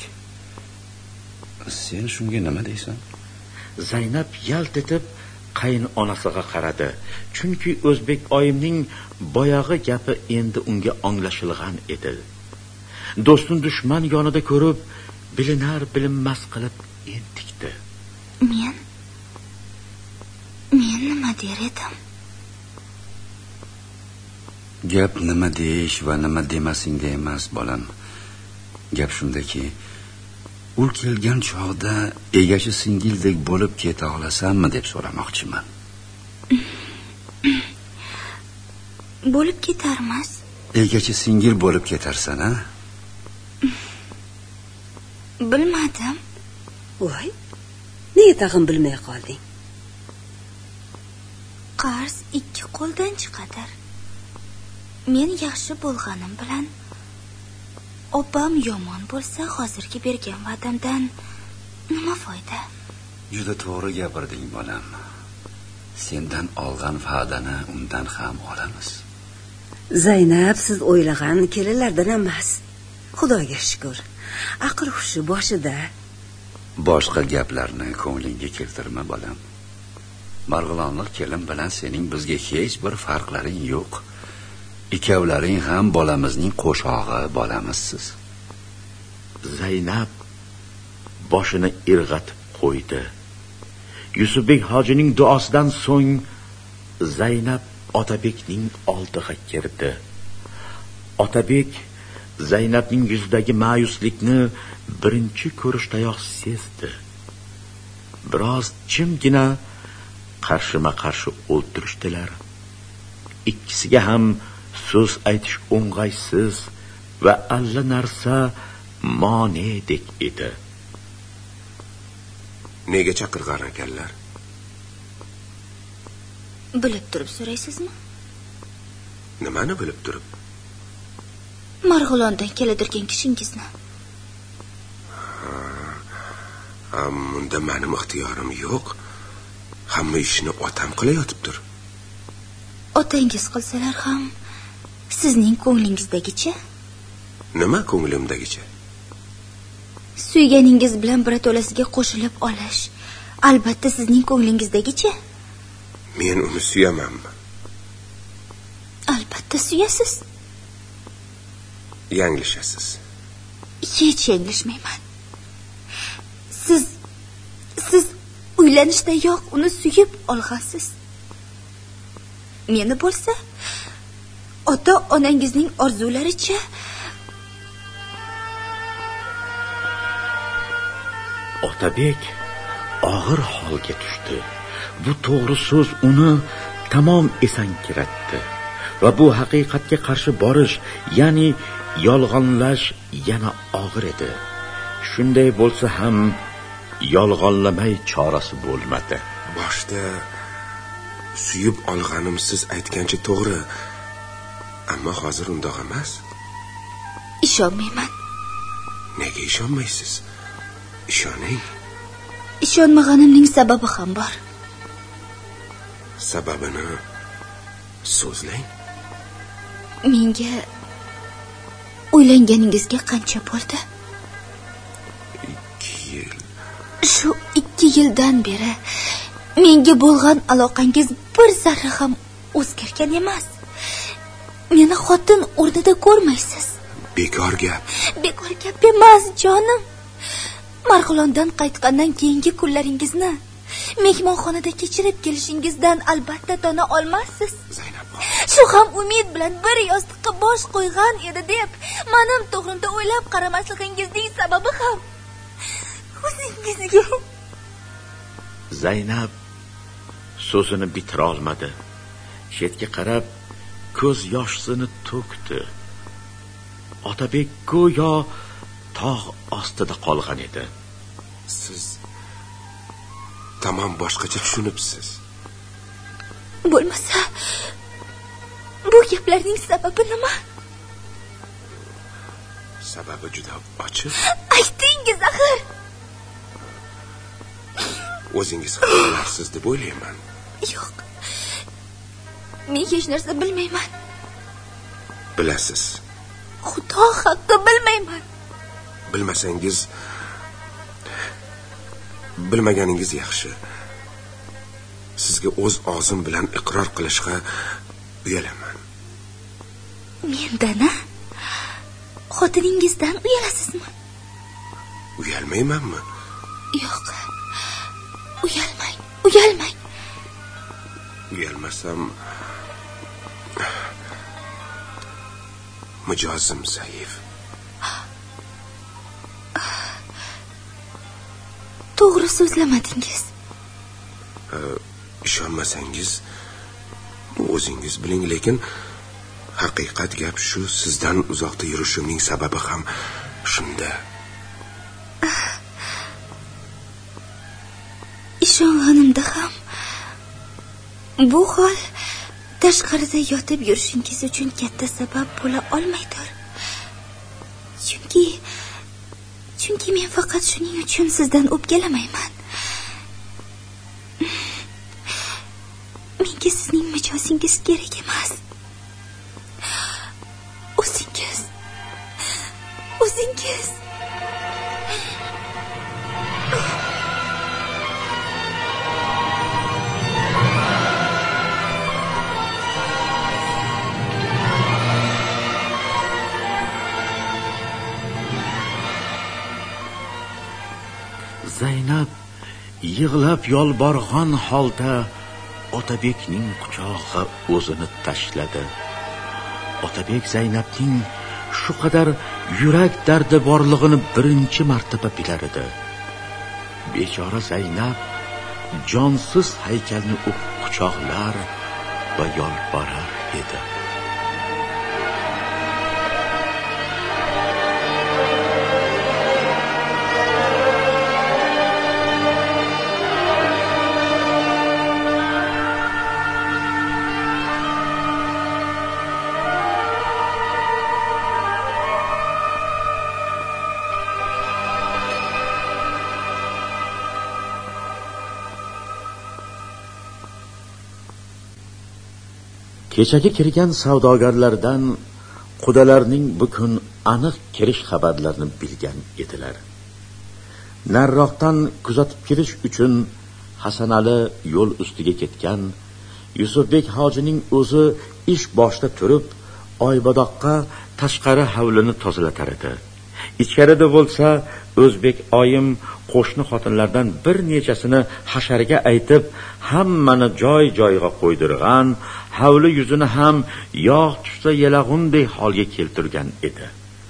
[SPEAKER 5] Sen shunga nima deysan?
[SPEAKER 4] Zaynab yalt etib qayin onasiga qaradi. Chunki O'zbek oyimning boyag'i gapi endi unga anglashilgan edi. Do'stun dushman yonida ko'rib, bilinar bilinmas qilib entikdi.
[SPEAKER 1] Men nima der edim?
[SPEAKER 5] Gap nima deyish va nima demasingda emas, bolam. Gap shundaki, u kelgan chog'da egachi singildek bo'lib keta olasanmi deb so'ramoqchiman.
[SPEAKER 1] Bo'lib ketarmas.
[SPEAKER 5] Egachi singil bo'lib ketarsan, a?
[SPEAKER 1] Bilmadim.
[SPEAKER 6] Voy, nega tag'in bilmay qolding?
[SPEAKER 1] Qarz 2 qo'ldan chiqadir. Men yaxshi bo'lganim bilan opam yomon bo'lsa, hozirgi bergan va'damdan nima foyda?
[SPEAKER 5] Juda to'g'ri gapirding, bolam. Sendan olgan va'dani undan ham olamiz.
[SPEAKER 6] Zaynab, siz o'ylagan kelinlardan emas. Xudoga shukr. Aql hushi boshida.
[SPEAKER 5] Boshqa gaplarni ko'nglingga keltirma, bolam. Marg'ilonlik kelin bilan sening bizga hech bir farqlaring yo'q. Ikkovlaring ham bolamizning qo'shog'i bolamizsiz.
[SPEAKER 4] Zaynab boshini irg'atib qo'ydi. Yusufbek hojining duosidan so'ng Zaynab Otabekning oldiga kirdi. Otabek Zaynabning yuzidagi ma'yuslikni birinchi ko'rishdayoq sezdi. Biroz jimgina qarshima-qarshi o'ltirishdilar. Ikkisiga ham so'z aytish o'ng'aysiz va alla narsa monedek edi.
[SPEAKER 2] Nega chaqirgan ekanlar?
[SPEAKER 1] Bilib turib so'raysizmi?
[SPEAKER 2] Nimani bilib turib?
[SPEAKER 1] Marg'ilondan keladirgan kishingizni.
[SPEAKER 2] Unda mening ixtiyorim yo'q. Hamma ishni otam qilayotibdir.
[SPEAKER 1] Otangiz qilsalar ham sizning ko'nglingizdagicha?
[SPEAKER 2] Nima ko'nglimdagicha?
[SPEAKER 1] Suyganingiz bilan birato'lasiga qo'shilib olish albatta sizning ko'nglingizdagicha?
[SPEAKER 2] Men uni suyamanmi?
[SPEAKER 1] Albatta suyasiz.
[SPEAKER 2] Yanglishasiz.
[SPEAKER 1] Hech yanglishmayman. Siz uylanishdayoq uni suyib olgansiz. Meni bo'lsa, ota-onangizning orzularicha
[SPEAKER 4] Otabek og'ir holga tushdi. Bu to'g'ri so'z uni tamom esankiratdi va bu haqiqatga qarshi borish, ya'ni yolg'onlash yana og'ir edi. Shunday bo'lsa ham yolg'onlamay chorasi bo'lmadi.
[SPEAKER 2] Boshda suyib olganim siz aytgancha to'g'ri. Ammo hozir undoq emas.
[SPEAKER 1] Ishonmayman.
[SPEAKER 2] Nega ishonmaysiz? Ishoning.
[SPEAKER 1] Ishonmaganimning sababi ham bor.
[SPEAKER 2] Sababini so'zlang.
[SPEAKER 1] Menga uylanganingizga qancha bo'ldi?
[SPEAKER 2] 2 yil.
[SPEAKER 1] Shu 2 yildan beri menga bo'lgan aloqangiz bir zarra ham o'zgargan emas. Meni xotin o'rnida ko'rmaysiz.
[SPEAKER 2] Bekor gap.
[SPEAKER 1] Bekor gap emas, jonim. Marg'ilondan qaytgandan keyingi kunlaringizni mehmonxonada kechirib kelishingizdan albatta tona olmassiz.
[SPEAKER 2] Zaynab,
[SPEAKER 1] shu ham umid bilan bir yostiqqa bosh qo'ygan edi deb mening to'g'rimda o'ylab qaramasligingizning sababi ham o'zingizga.
[SPEAKER 4] Zaynab so'zini bitira olmadi. Chetga qarab ko'z yoshini to'kdi. Otabek go'yo tog' ostida qolgan edi.
[SPEAKER 2] Siz tamom boshqacha tushunibsiz.
[SPEAKER 1] Bo'lmasa bu gaplarning sababi nima?
[SPEAKER 2] Sababi juda ochiq.
[SPEAKER 1] Aytingiz axir.
[SPEAKER 2] O'zingiz ham bilarsiz deb o'ylayman.
[SPEAKER 1] Yo'q. Men hech narsa bilmayman.
[SPEAKER 2] Bilasiz.
[SPEAKER 1] Xudo haqqi bilmayman.
[SPEAKER 2] Bilmasangiz bilmaganingiz yaxshi. Sizga o'z og'zim bilan iqror qilishga uyalaman.
[SPEAKER 1] Mendan, xotiningizdan uyalasizmi?
[SPEAKER 2] Uyalmaymanmi?
[SPEAKER 1] Yo'q. Uyalmang.
[SPEAKER 2] Uyalmasam mijozim zaif.
[SPEAKER 1] To'g'ri so'zlamadingiz.
[SPEAKER 2] Ishonmasangiz o'zingiz biling, lekin haqiqat gap shu, sizdan uzoqda yurishimning sababi ham shunda.
[SPEAKER 1] Ishonganimda ham bu hol tashqarida yotib yurishingiz uchun katta sabab bo'la olmaydir. Chunki men faqat shuning uchun sizdan o'pkalamayman. Menga sizning mijozingiz kerak emas. O'zingiz.
[SPEAKER 4] yig'lab yolborgan holda Otabekning quchog'iga o'zini tashladi. Otabek Zaynabning shu qadar yurak dardi borlig'ini birinchi martaba bilar edi. Bechora Zaynab jonsiz haykalni quchoqlar va yolborar edi. Kechagi kirgan savdogarlardan qudalarning bu kun aniq kirish xabarlarini bilgan edilar. Narroqdan kuzatib kelish uchun Hasanali yo'l ustiga ketgan. Yusufbek hojining o'zi ish boshida turib, Oybodoqqa tashqari hovlini tozalatar edi. Ichkarida bo'lsa, O'zbek oyim qo'shni xotinlardan bir nechasini hasharga aytib, hammani joy-joyiga qo'ydirgan, hovli yuzini ham yog' tushsa yelag'unday holga keltirgan edi.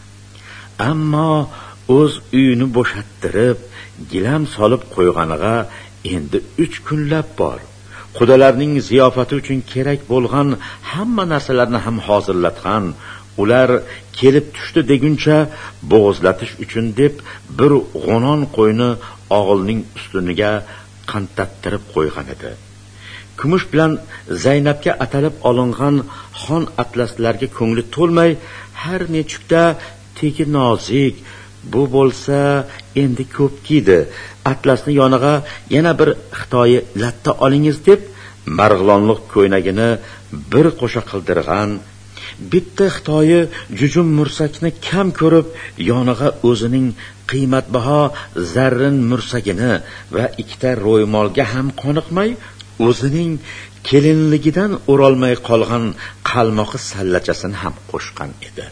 [SPEAKER 4] Ammo o'z uyini bo'shattirib, gilam solib qo'yganiga endi 3 kunlab bor. Qudalarning ziyofati uchun kerak bo'lgan hamma narsalarni ham hozirlatgan. Ular kelib tushdi deguncha bo'g'izlatish uchun deb bir g'onon qo'yni og'ilning ustuniga qantattirib qo'ygan edi. Kumush bilan Zaynabga atalib olingan xon atlaslarga ko'ngli to'lmay, har nechukda tegi nozik, bu bo'lsa endi ko'p kiydi. Atlasni yoniga yana bir Xitoyi latta olingiz deb marg'ilonliq ko'ynagini bir qo'sha qildirgan. Bitta Xitoyi jujum mursakni kam ko'rib, yoniga o'zining qiymatbaho zarrin mursagini va ikkita ro'ymolga ham qoniqmay, o'zining kelinligidan o'rolmay qolgan qalmoqi sallachasini ham qo'shgan edi.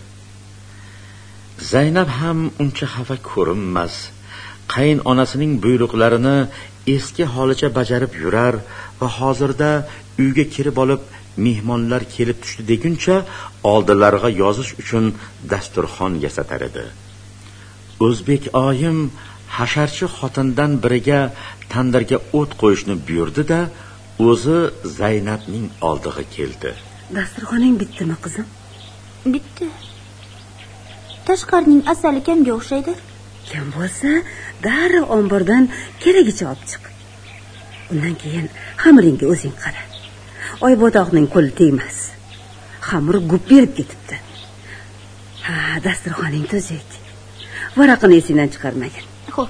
[SPEAKER 4] Zaynab ham uncha xafa ko'rinmas. Qayin onasining buyruqlarini eski holicha bajarib yurar va hozirda uyga kirib olib, mehmonlar kelib tushdi deguncha oldilariga yozish uchun dasturxon yasatar edi. O'zbek oyim hasharchi xotindan biriga tandirga o't qo'yishni buyurdi-da, o'zi Zaynabning oldiga keldi.
[SPEAKER 6] Dasturxoning bitdimi, qizim?
[SPEAKER 1] Bitti. Tashqarining asali kamga o'xshaydi.
[SPEAKER 6] Kam bo'lsa, darrov ombordan keragicha olib chiq. Undan keyin xamiringga o'zing qara. Oybodoqning qo'li tegmas. Xamir gup berib ketibdi. Ha, dasturxoning tuzuk. Varaqini esingdan chiqarmagin.
[SPEAKER 1] Xo'p.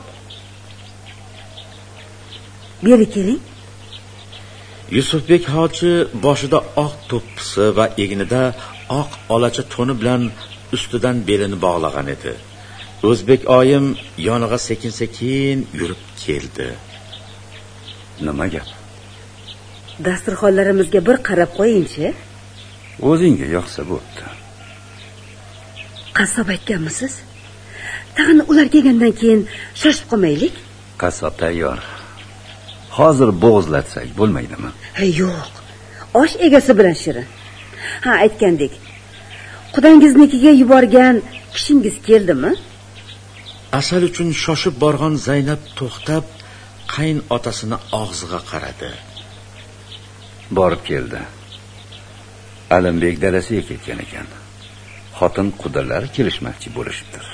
[SPEAKER 6] Beri keling.
[SPEAKER 4] Yusufbek hoji boshida oq to'ppisi va egnida oq olacha to'ni bilan ustidan belini bog'lagan edi. O'zbek oyim yoniga sekin-sekin yurib keldi.
[SPEAKER 5] Nima gap?
[SPEAKER 6] Dasturxonlarimizga bir qarab qo'ying-chi.
[SPEAKER 5] O'zingga yoqsa bo'pti.
[SPEAKER 6] Qassob aytganmisiz? Tag'in ular kelgandan keyin shoshib qolmaylik.
[SPEAKER 5] Qassob tayyor. Hozir bo'g'izlatsak bo'lmaydimi?
[SPEAKER 6] Ha, yo'q. Osh egasi bilan shirin. Ha, aytgandek. Qudangiznikiga yuborgan kishingiz keldimi?
[SPEAKER 4] Asal uchun shoshib borgan Zaynab to'xtab, qayn otasini og'ziga qaradi.
[SPEAKER 5] Borib keldi. Alimbek dalasiga ketgan ekan. Xotin qudalar kelishmoqchi bo'lishibdir.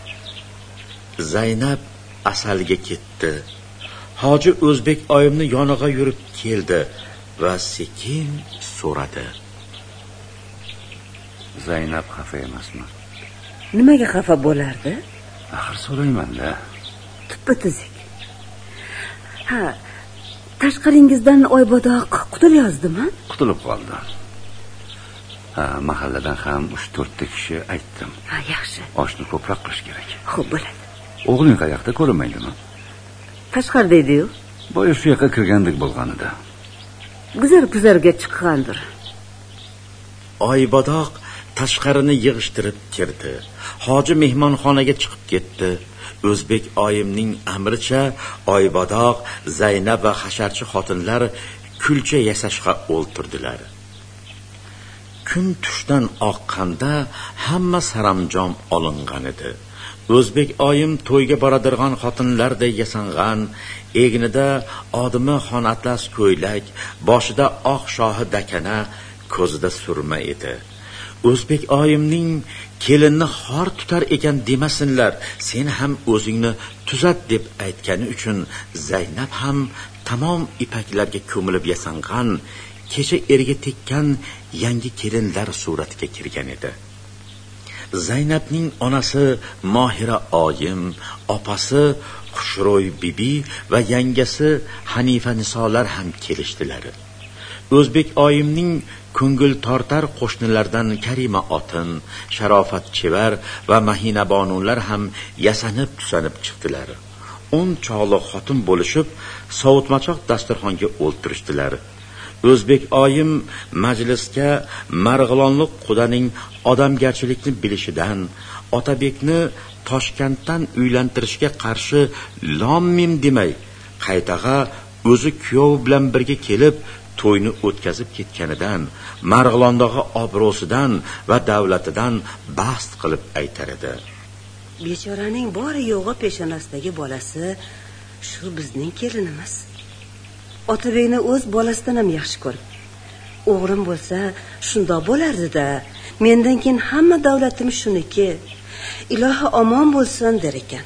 [SPEAKER 4] Zaynab asalga ketdi. Hoji O'zbek oyimni yoniga yurib keldi va sekin so'radi.
[SPEAKER 5] Zaynab xafa emasmi?
[SPEAKER 6] Nimaga xafa bo'lardi?
[SPEAKER 5] Axir so'rayman-da.
[SPEAKER 6] Tuppa-tuzuk. Ha, tashqaringizdan Oybodoq qutulyaptimi?
[SPEAKER 5] Qutulib qoldi. Ha, mahalladan ham 3-4 ta kishi aytdim.
[SPEAKER 6] Ha, yaxshi.
[SPEAKER 5] Oshni ko'proq qilish kerak.
[SPEAKER 6] Xo'p, bo'ladi.
[SPEAKER 5] O'g'ling qayoqda ko'rinmaydimi?
[SPEAKER 6] Tashqarida edi-yu.
[SPEAKER 5] Boya shu yoqqa kirgandek bo'lganida.
[SPEAKER 6] Guzar-guzarga chiqqandir.
[SPEAKER 4] Oybodoq tashqarini yig'ishtirib kirdi. Hoji mehmonxonaga chiqib ketdi. o'zbek oyimning amricha Oybodoq, Zaynab va hasharchi xotinlar kulcha yasashga o'ltirdilar. Kun tushdan oqqanda hamma saramjom olingan edi. O'zbek oyim to'yga boradirgan xotinlarday yasangan, egnida odimi xon atlas ko'ylak, boshida oq shohi dakana, ko'zida surma edi. O'zbek oyimning kelinni xor tutar ekan demasinlar, sen ham o'zingni tuzat deb aytgani uchun Zaynab ham tamom ipaklarga ko'milib yasangan, kecha erga tekkan yangi kelinlar suratiga kirgan edi. Zaynabning onasi Mohira oyim, opasi Xushro'y bibi va yangasi Hanifa nisolar ham kelishdilar. O'zbek oyimning ko'ngil tortar qo'shnilardan Karima otin, Sharofat chevar va Mahina bonular ham yasanib tusanib chiqdilar. 10 chog'li xotin bo'lishib, sovutmachoq dasturxonga o'ltirishdilar. O'zbek oyim majlisga Marg'ilonlik qudaning odamgarchilikni bilishidan, Otabekni Toshkentdan uylantirishga qarshi lom-mim demay, qaytag'a o'zi kuyov bilan birga kelib to'yni o'tkazib ketganidan, Marg'ilondagi obro'sidan va davlatidan bahs qilib aytar edi.
[SPEAKER 6] Bechoraning bori yo'g'i peshonasidagi bolasi shu bizning kelinimiz. Otabekni o'z bolasidan ham yaxshi ko'rib, o'g'lim bo'lsa shundoq bo'lardi-da, mendan keyin hamma davlatim shuniki. Ilohi omon bo'lsin der ekan.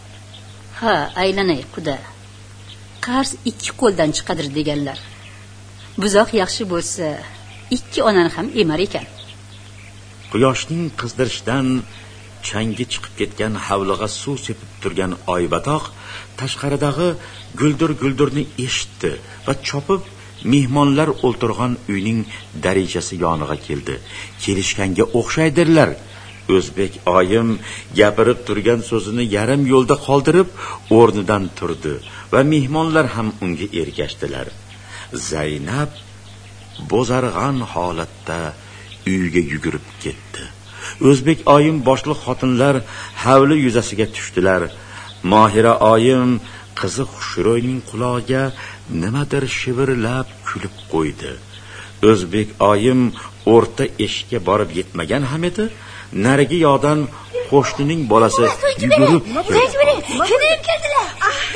[SPEAKER 7] Ha, aylanay quda. Qars ikki qo'ldan chiqadir deganlar. Buzoq yaxshi bo'lsa, ikki onani ham emar ekan.
[SPEAKER 4] Quyoshning qizdirishidan changi chiqib ketgan havliga suv sepib turgan Oybodoq tashqaridagi guldur-guldurni eshitdi va chopib mehmonlar o'ltirgan uyning darajasi yoniga keldi. Kelishganga o'xshaydirlar. O'zbek oyim gapirib turgan so'zini yarim yo'lda qoldirib o'rnidan turdi va mehmonlar ham unga ergashdilar. Zaynab bo'zarg'an holatda uyga yugurib ketdi. O'zbek oyim boshliq xotinlar havli yuzasiga tushdilar. Mohira oyim qizi Xushro'yning quloqiga nimadir shivirlab kulib qo'ydi. O'zbek oyim o'rta eshikka borib yetmagan ham edi, narigi yoqdan qo'shnining bolasi yugurib
[SPEAKER 1] keldilar.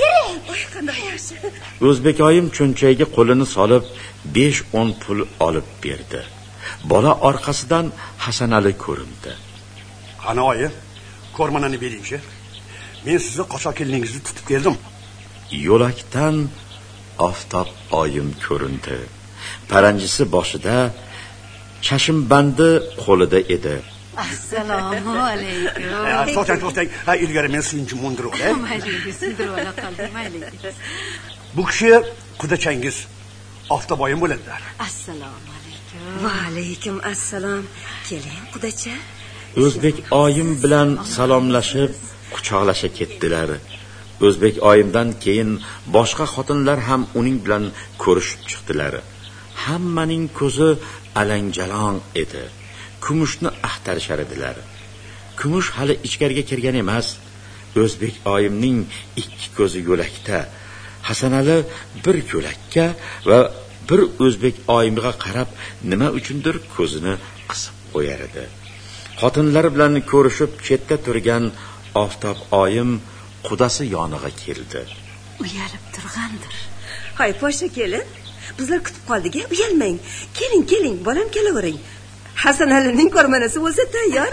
[SPEAKER 4] O'zbek oyim cho'nchagiga qo'lini solib 5-10 pul olib berdi. Bola orqasidan Hasanali ko'rindi.
[SPEAKER 8] Qani oyi, ko'rmanani bering-chi. Men sizni qochoq keliningizni tutib keldim.
[SPEAKER 4] Yo'lakdan Oftob oyim ko'rindi. Paranjisi boshida, chashmbandi qo'lida edi.
[SPEAKER 7] Assalomu alaykum.
[SPEAKER 8] To'xtang. Ha, ilgari men sizni mundirib olay.
[SPEAKER 7] Mayli, sindirib ola qoldim, mayli.
[SPEAKER 8] Bu kishi qudachangiz Oftob oyim bo'ladilar.
[SPEAKER 7] Assalomu alaykum.
[SPEAKER 6] Va alaykum assalom. Keling, qudacha.
[SPEAKER 4] O'zbek oyim bilan salomlashib, quchoqlasha ketdilar. O'zbek oyimdan keyin boshqa xotinlar ham uning bilan ko'rishib chiqdilar. Hammaning ko'zi alang-jalong edi. Kumushni axtarishar edilar. Kumush hali ichkariga kirgan emas. O'zbek oyimning ikki ko'zi yo'lakda. Hasanali bir yo'lakka va bir o'zbek oyimiga qarab nima uchundir ko'zini qisib qo'yar edi. Xotinlar bilan ko'rishib chetda turgan Oftob oyim qudasi yoniga keldi.
[SPEAKER 7] Uyalib turgandir.
[SPEAKER 6] Hay po'sha kelin. Bizlar kutib qoldik-a, uyalmang. Keling, bolam kelavering. Hasanalining ko'rmanasi bo'lsa tayyor.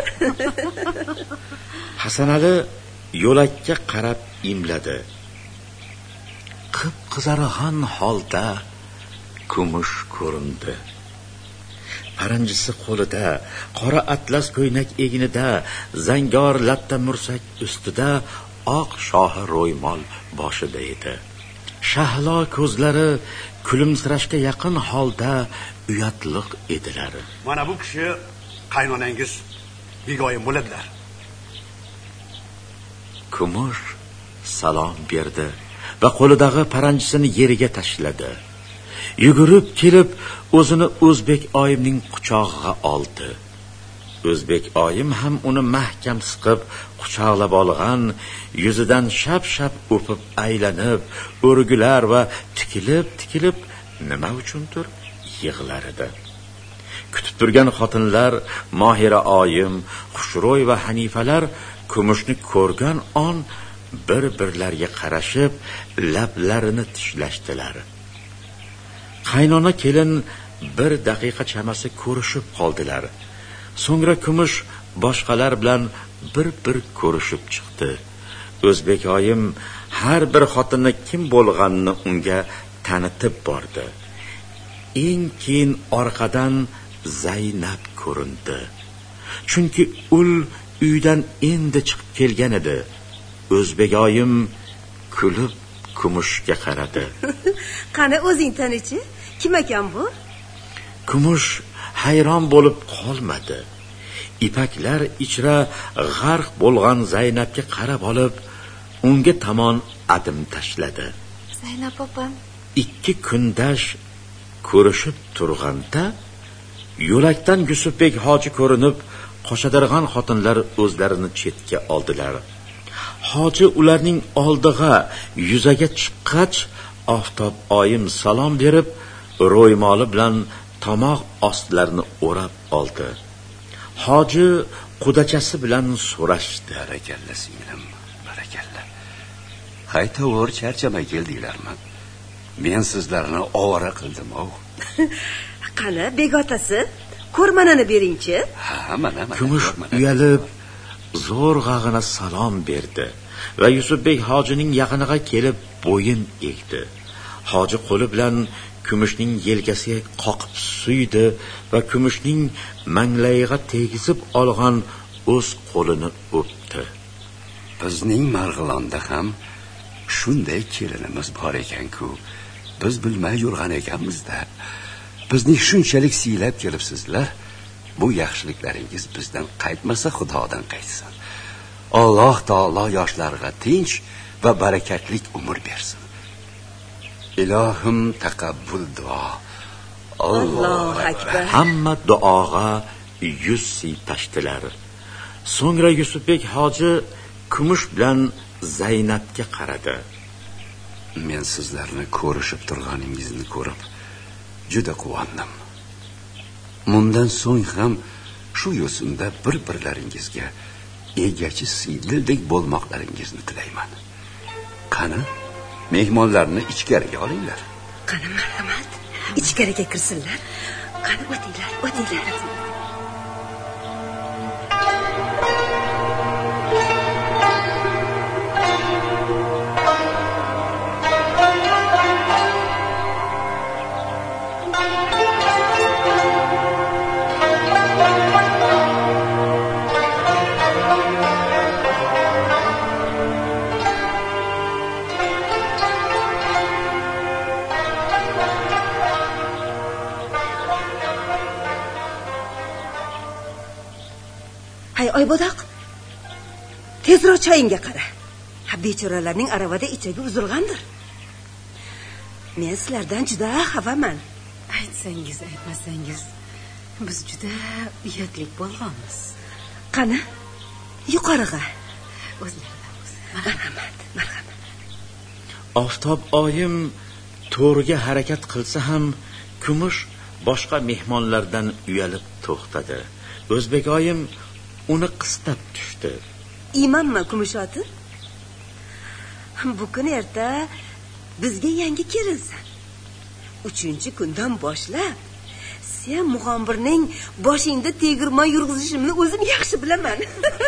[SPEAKER 4] Hasanali yo'lakka qarab imladi. Qip-qizarg'an holda kumush ko'rindi. Paranjisi qo'lida, qora atlas ko'ynak egnida, zangor latta mursak ustida, oq shohi ro'ymol boshida edi. Shahlo ko'zlari kulimsirashga yaqin holda uyatliq edilar.
[SPEAKER 8] Mana bu kishi qaynonangiz begoyim bo'ladilar.
[SPEAKER 4] Kumush salom berdi va qo'lidagi paranjisini yeriga tashladi. Yugurib kelib o'zini O'zbek oyimning quchog'iga oldi. o'zbek oyim ham uni mahkam siqib quchoqlab olgan, yuzidan shap-shap o'pib aylanib, o'rgular va tikilib nima uchundir yig'lar edi. Kutib turgan xotinlar Mohira oyim, Xushro'y va Hanifalar kumushni ko'rgan on bir-birlariga qarashib, lablarini tishlashdilar. Qaynona kelin bir daqiqa chamasi ko'rishib qoldilar. So'ngra kumush boshqalar bilan bir ko'rishib chiqdi. O'zbek oyim har bir xotinni kim bo'lganini unga tanitib bordi. Eng keyin orqadan Zaynab ko'rindi. Chunki ul uydan endi chiqib kelgan edi. O'zbek oyim kulib kumushga qaradi.
[SPEAKER 6] Qani o'zing tanichi? Kim ekan bu?
[SPEAKER 4] Kumush hayron bo'lib qolmadi. Ipaklar ichra g'arq bo'lgan Zaynabga qarab olib, unga tomon adim tashladi.
[SPEAKER 1] Zaynab opam,
[SPEAKER 4] 2 kundash ko'rishib turganda yo'lakdan Yusufbek hoji ko'rinib, qo'shadirg'an xotinlar o'zlarini chetga oldilar. Hoji ularning oldiga yuzaga chiqqach, Oftob oyim salom berib, ro'ymoli bilan tomoq ostlarini o'rab oldi. Hoji qudachasi bilan so'rashdi.
[SPEAKER 5] Barakalla singlim, barakalla. Haytovur charchamay keldinglarmi? Men sizlarni ovora qildim-ku.
[SPEAKER 6] Qani begotasi, ko'rmanani beringchi.
[SPEAKER 5] Ha, mana.
[SPEAKER 4] Kumush uyalib zo'rg'ag'ina salom berdi va Yusufbek hojining yaqiniga kelib bo'yin egdi. Hoji qo'li bilan kumushning yelkasiga qoqib suydi va kumushning manglayiga tegizib olgan o'z qo'lini o'pdi.
[SPEAKER 5] Bizning Marg'ilonda ham shunday kelinimiz bor ekan-ku. Biz bilmay yurgan ekanmiz-da. Bizni shunchalik siylab kelibsizlar. Bu yaxshiliklaringiz bizdan qaytmasa, Xudodan qaytsin. Alloh taolo yoshlarga tinch va barakatli umr bersin. Ilohim taqabbul duo.
[SPEAKER 6] Allohu akbar.
[SPEAKER 4] Hamma duoga yuz siylashdilar. So'ngra Yusufbek hoji kumush bilan Zaynabga qaradi.
[SPEAKER 5] Men sizlarni ko'rishib turganingizni ko'rib juda quvondim. Mundan so'ng ham shu yo'sinda bir-birlaringizga egachi siydildek bo'lmoqlaringizni tilayman. Qani, mehmonlarni ichkariga olinglar.
[SPEAKER 6] Qani marhamat, ichkariga kirsinlar. Qani o'tinglar. Hay oybodoq. Tezroq choyingga qara. Ha, bechoralarning aravada ichagi uzilgandir. Men sizlardan juda xafaman.
[SPEAKER 9] Aytsangiz, aytmasangiz, biz juda uyatlik bo'lganmiz.
[SPEAKER 6] Qani, yuqoriga.
[SPEAKER 9] Marhamat.
[SPEAKER 4] Oftob oyim to'riga harakat qilsa ham, kumush boshqa mehmonlardan uyalib to'xtadi. O'zbek oyim uni qistab tushdi.
[SPEAKER 6] Imanma kumushoti. Bu kun erta bizga yangi kelinsan. 3-kundan boshlab sen mug'ombirning boshingda tegirma yurg'izishimni o'zim yaxshi bilaman.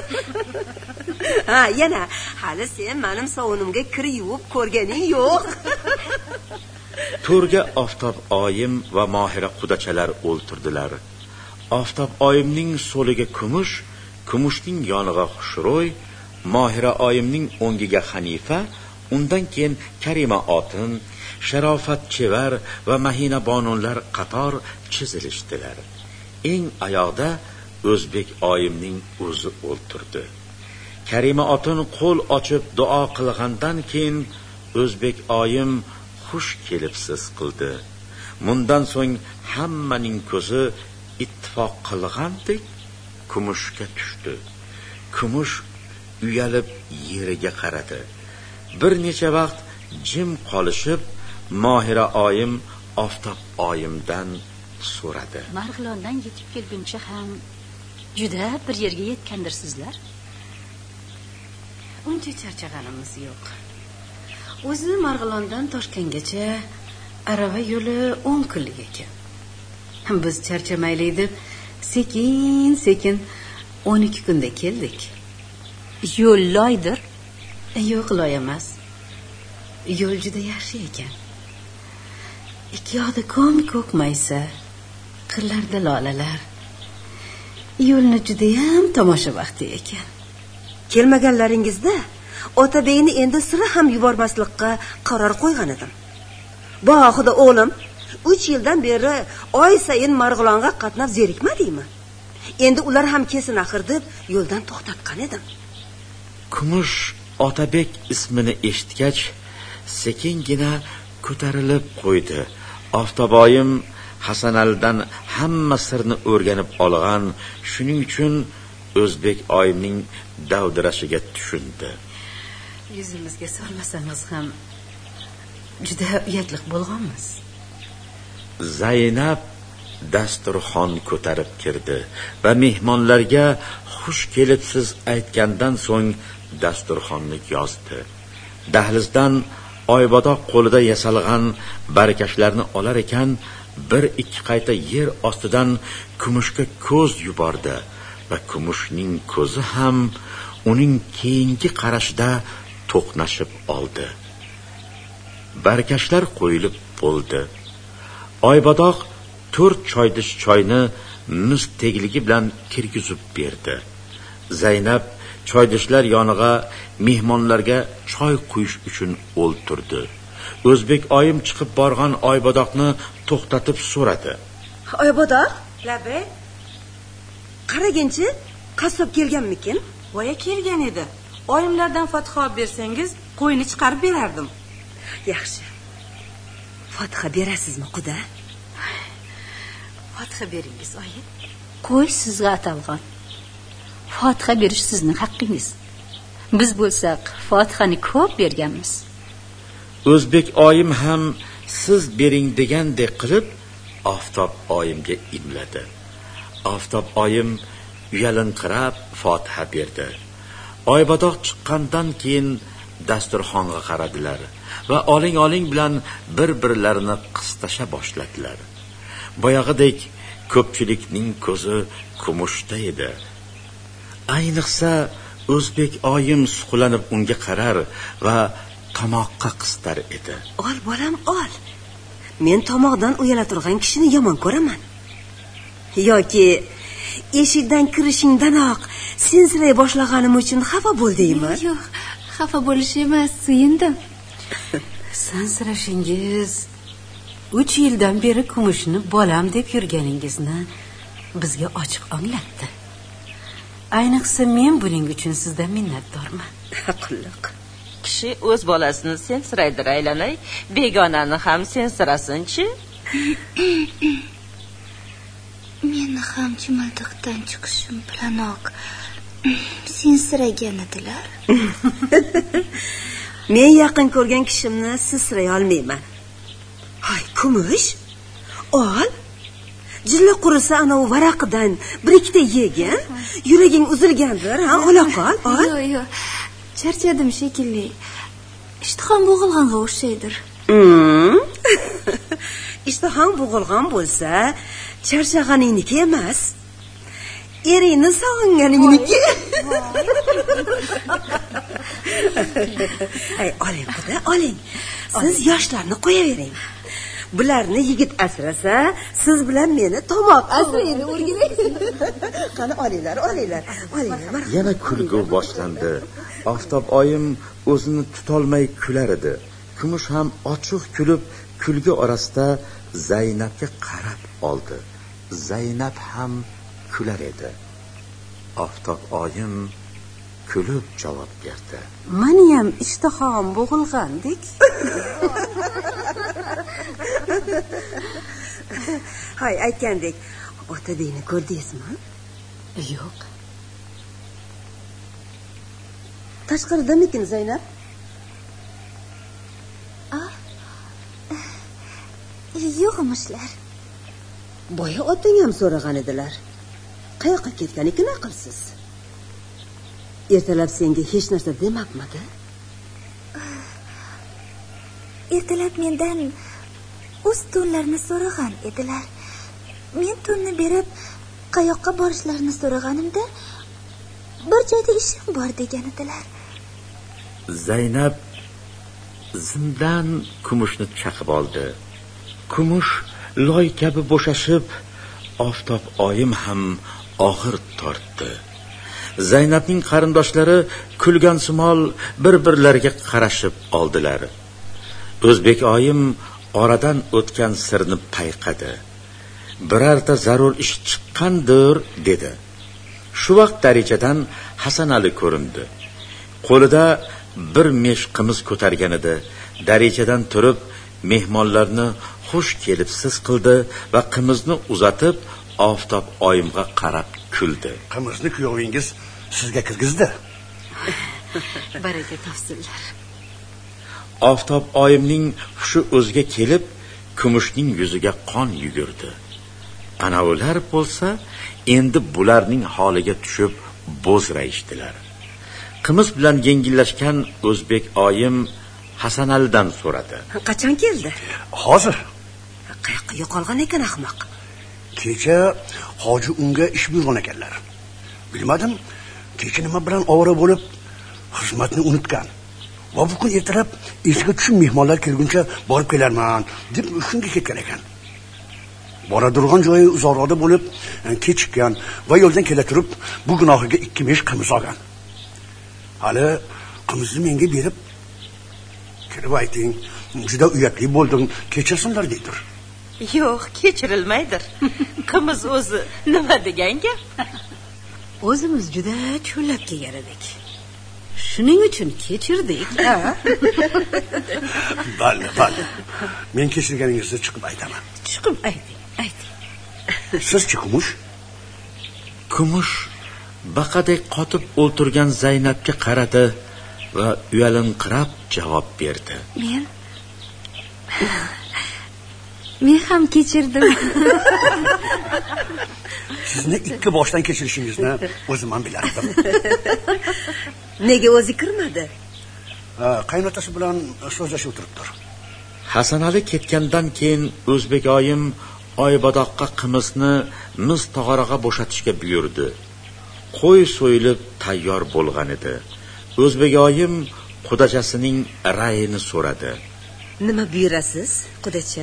[SPEAKER 6] Ha, yana hali sen mening sovunimga kir yuvib ko'rganing yo'q.
[SPEAKER 4] To'rga Oftob oyim va Mohira qudachalar o'ltirdilar. Oftob oyimning so'liga kumush, kumushning yoniga Xushro'y, Mohira oyimning o'ngiga Hanifa, undan keyin Karima otin, Sharofat chevar va Mahina bononlar qator chizilishdilar. Eng ayoqda O'zbek oyimning o'zi o'ltirdi. Karima otin qo'l ochib duo qilgandan keyin O'zbek oyim xush kelibsiz qildi. Mundan so'ng hammaning ko'zi ittifoq qilgandek kumushga tushdi. Kumush uyalib yeriga qaradi. Bir necha vaqt jim qolishib, Mohira oyim Oftob oyimdan so'radi.
[SPEAKER 7] Marg'ilondan yetib kelguncha ham juda bir yerga yetgandirsizlar.
[SPEAKER 9] Uncha charchaganimiz yo'q. O'zi Marg'ilondan Toshkentgacha arava yo'li 10 kunlik ekan. Biz charchamaylik deb sekin 12 kunda keldik.
[SPEAKER 7] Yo'l loydir?
[SPEAKER 9] Yo'q, loy emas. Yo'l juda yaxshi ekan. Ikki yoqda ko'k maysa, qirlarda lolalar. Yo'lni juda ham tomosha vaqti ekan.
[SPEAKER 6] Kelmaganlaringizda Otabekni endi sira ham yubormaslikka qaror qo'ygan edim. Boxida o'g'lim 3 yildan beri oy sayin Marg'ilonga qatnab zerikmadingmi? Endi ular ham kesin axir deb yo'ldan to'xtatgan edim.
[SPEAKER 4] Kumush Otabek ismini eshitgach, sekingina ko'tarilib qo'ydi. Oftoboyim Hasanalidan hamma sirni o'rganib olgan, shuning uchun O'zbek oyimning davdirashiga tushundi.
[SPEAKER 9] Yuzimizga solmasangiz ham juda uyatliq bo'lganmiz.
[SPEAKER 4] Zaynab dasturxon ko'tarib kirdi va mehmonlarga xush kelibsiz aytgandan so'ng dasturxonni yozdi. Dahlizdan Oybodoq qo'lida yasalgan barkashlarni olar ekan, bir ikki qayta yer ostidan Kumushga ko'z yubordi va Kumushning ko'zi ham uning keyingi qarashida to'qnashib oldi. Barkashlar qo'yilib bo'ldi. Oybodoq 4 choydish choyni muz tegligi bilan kirgizib berdi. Zaynab choydishlar yoniga mehmonlarga choy quyish uchun o'ltirdi. O'zbek oyim chiqib borgan Oybodoqni to'xtatib so'radi.
[SPEAKER 6] Oybodoq, labay. Qaraginchi, qassob kelganmikin?
[SPEAKER 10] Voya kelgan edi. Oyimlardan fotiha bersangiz, qo'yni chiqarib berardim.
[SPEAKER 6] Yaxshi. Fotiha berasizmi, quda?
[SPEAKER 9] Fotiha beringiz, oyi.
[SPEAKER 7] Qo'y sizga atalgan. Fotiha berish sizning haqqingiz. Biz bo'lsak, Fotihani ko'p berganmiz.
[SPEAKER 4] O'zbek oyim ham siz bering degandek qilib Oftob oyimga imladi. Oftob oyim uyalinqirab Fotiha berdi. Oybodoq chiqqandan keyin dasturxonga qaradilar va oling bilan bir-birlarini qistasha boshladilar. Boyag'idek ko'pchilikning ko'zi Kumushda edi. Ayniqsa O'zbek oyim suqlanib unga qarar va tomoqqa qistar edi.
[SPEAKER 6] Ol bolam, ol. Men tomoqdan uyala turgan kishini yomon ko'raman. Yoki eshikdan kirishingdanoq sensiray boshlaganim uchun xafa bo'ldingmi?
[SPEAKER 1] Yo'q, xafa bo'lish emas, suyundim.
[SPEAKER 9] Sansirashingiz 3 yildan beri Kumushni bolam deb yurganingizni bizga ochiq anglatdi. Ayniqsa men buning uchun sizdan minnatdorman.
[SPEAKER 6] Haqliq.
[SPEAKER 10] Kishi o'z bolasini sensiraydir, aylanay, begonani ham sensirasin-chi.
[SPEAKER 1] Meni ham chimildiqdan chiqishim bilanoq sensiragan edilar.
[SPEAKER 6] Men yaqin ko'rgan kishimni sensray olmayman. Hay, Kumush, ol. Jilla qurisa ana u varaqidan bir ikkita yegin, yuraging uzilgandir, ha, ola qol, ol.
[SPEAKER 1] Yo'q, charchadim shekilli. Ishtihom bo'g'ilganga o'xshaydir.
[SPEAKER 6] Ishtihom bo'g'ilgan bo'lsa, charchaganingniki emas. Eringni sog'inganingniki. Ay, oling quda, oling. Siz yoshlarni qo'yavering. Bularni yigit asrasa, siz bilan meni tomoq asraydi, o'rgiling. Qani olinglar.
[SPEAKER 4] Yana kulgu boshlandi. Oftob oyim o'zini tutolmay kular edi. Kumush ham ochiq kulib, kulgi orasida Zaynabga qarab oldi. Zaynab ham kular edi. Oftob oyim kulib javob berdi.
[SPEAKER 9] Meni ham ishtihom bo'g'ilgandek.
[SPEAKER 6] Hay, aytgandek, Otabekni ko'rdingizmi?
[SPEAKER 9] Yo'q.
[SPEAKER 6] Tashqaridamikin Zaynab?
[SPEAKER 1] Yo'q emishlar.
[SPEAKER 6] Boya otang ham so'ragan edilar. Qayoqqa ketgan ekan aqlsiz? Ertalab senga hech narsa demabmidi?
[SPEAKER 1] Ertalab mendan o'z to'nlarini so'ragan edilar. Men to'nni berib, qayoqqa borishlarini so'raganimda, bir joyda ishim bor degan edilar.
[SPEAKER 4] Zaynab zimdan kumushni chaqib oldi. Kumush loy kabi bo'shashib, oftob oyim ham og'ir tortdi. Zaynabning qarindoshlari kulgan simol bir-birlariga qarashib oldilar. O'zbek oyim oradan o'tgan sirni payqadi. Birorta zarur ish chiqqandir dedi. Shu vaqt darichadan Hasan Ali ko'rindi. Qo'lida bir mesh qimiz ko'targan edi. Darichadan turib mehmonlarni xush kelibsiz qildi va qimizni uzatib oftob oyimga qarab kuldi.
[SPEAKER 8] Qimizni kuyovingiz sizga kirgizdi.
[SPEAKER 9] Baraka topsinlar.
[SPEAKER 4] Oftob oyimning hushi o'ziga kelib, kumushning yuziga qon yugurdi. Ana ular bo'lsa, endi bularning holiga tushib bo'zrayishdilar. Qimiz bilan yengillashgan O'zbek oyim Hasan Alidan so'radi.
[SPEAKER 6] Qachon keldi?
[SPEAKER 8] Hozir.
[SPEAKER 6] Qayoqqa yo'qolgan ekan ahmoq?
[SPEAKER 8] Kecha hoji unga ish buyurgan ekanlar. Bilmadim, kecha nima bilan ovora bo'lib xizmatni unutgan. Va bu kun ertalab esiga tushib mehmonlar kelguncha borib kelarman deb shunga ketgan ekan. Boradirgan joyi uzoqroqda bo'lib kechikkan va yo'ldan kela turib bu gunohiga 2 mesh qimiz olgan. Hali qimizni menga berib, kirib ayting, juda uyatli bo'ldim, kechirsinlar deydir.
[SPEAKER 10] Yo'q, kechirilmaydir. Qimiz o'zi nima degan gap?
[SPEAKER 9] O'zimiz juda cho'llab kelgan edik. Shuning uchun kechirdik.
[SPEAKER 8] Bali. Men kechirganingizni chiqib aytaman.
[SPEAKER 9] Chiqib ayting.
[SPEAKER 8] Siz-chi Kumush?
[SPEAKER 4] Kumush baqadek qotib o'ltirgan Zaynabga qaradi va uyalinqirab javob berdi.
[SPEAKER 1] Men ham kechirdim.
[SPEAKER 8] Sizni 2 boshdan kechirishingizni o'zim ham bilardim.
[SPEAKER 6] Nega o'zi kirmadi?
[SPEAKER 8] Qaynotasi bilan so'zlashib o'tiribdir.
[SPEAKER 4] Hasan Ali ketgandan keyin O'zbek oyim oybodoqqa qimizni mis tog'orog'a bo'shatishga buyurdi. Qo'y so'yilib tayyor bo'lgan edi. O'zbek oyim qudachasining ra'yini so'radi.
[SPEAKER 6] Nima buyurasiz, qudacha?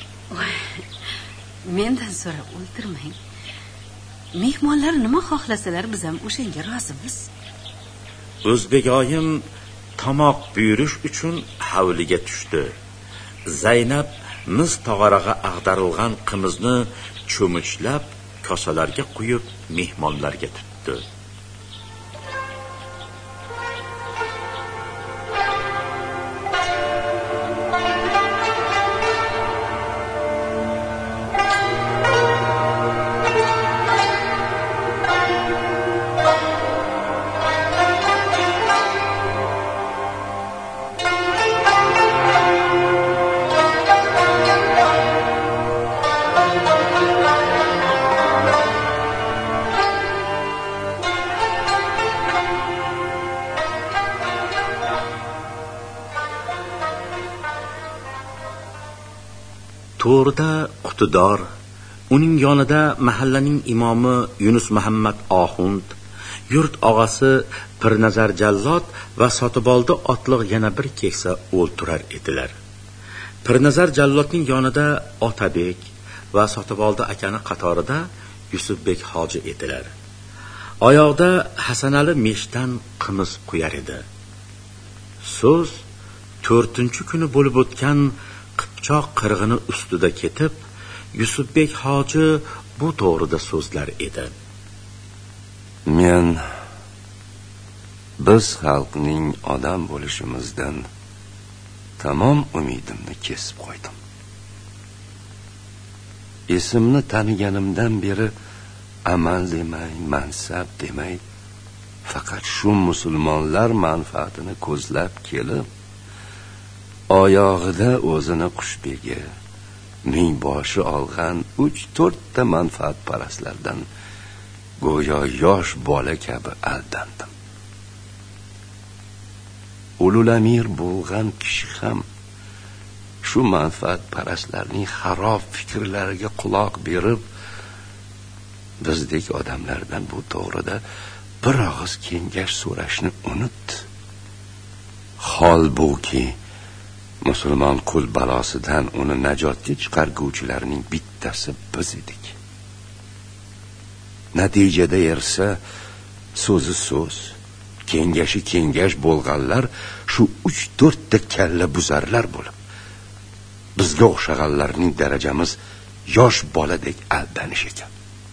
[SPEAKER 9] Mendan so'rab o'ltirmang. Mehmonlar nima xohlasalar biz ham o'shanga rozimiz.
[SPEAKER 4] O'zbek oyim tomoq buyurish uchun hovliga tushdi. Zaynab mis tog'orog'a ag'darilgan qimizni cho'michlab kosalarga quyib mehmonlarga tutdi. To'rda Qutidor, uning yonida mahallaning imomi Yunus Muhammad Oxund, yurt og'asi Pirnazar Jallod va Sotiboldi otliq yana bir keksa o'ltirar edilar. Pirnazar Jallodning yonida Otabek va Sotiboldi akani qatorida Yusufbek hoji edilar. Oyoqda Hasan Ali meshdan qimiz quyar edi. So'z 4-kuni bo'lib o'tgan Qipchoq qirg'ini ustida ketib, Yusufbek hoji bu to'g'rida so'zlar edi.
[SPEAKER 5] Men biz xalqning odam bo'lishimizdan tamom umidimni kesib qo'ydim. Esimni taniganimdan beri amal demay, mansab demay, faqat shu musulmonlar manfaatini ko'zlab kelib, oyog'ida o'zini qushbegi, mingboshi olgan 3-4 ta manfaatparastlardan go'yo yosh bola kabi aldandim. Ulul amir bo'lgan kishi ham shu manfaatparastlarning xarob fikrlariga quloq berib, bizdek odamlardan bu to'g'rida bir og'iz kengash so'rashni unutdi. Holbuki musulmon qul balosidan uni najotga chiqarguvchilarning bittasi biz edik. Natijada esa so'zi so'z, kengashi kengash bo'lganlar shu 3-4 ta kalla buzarlar bo'lib, bizga o'xshaganlarning darajamiz yosh boladek aldanish ekan.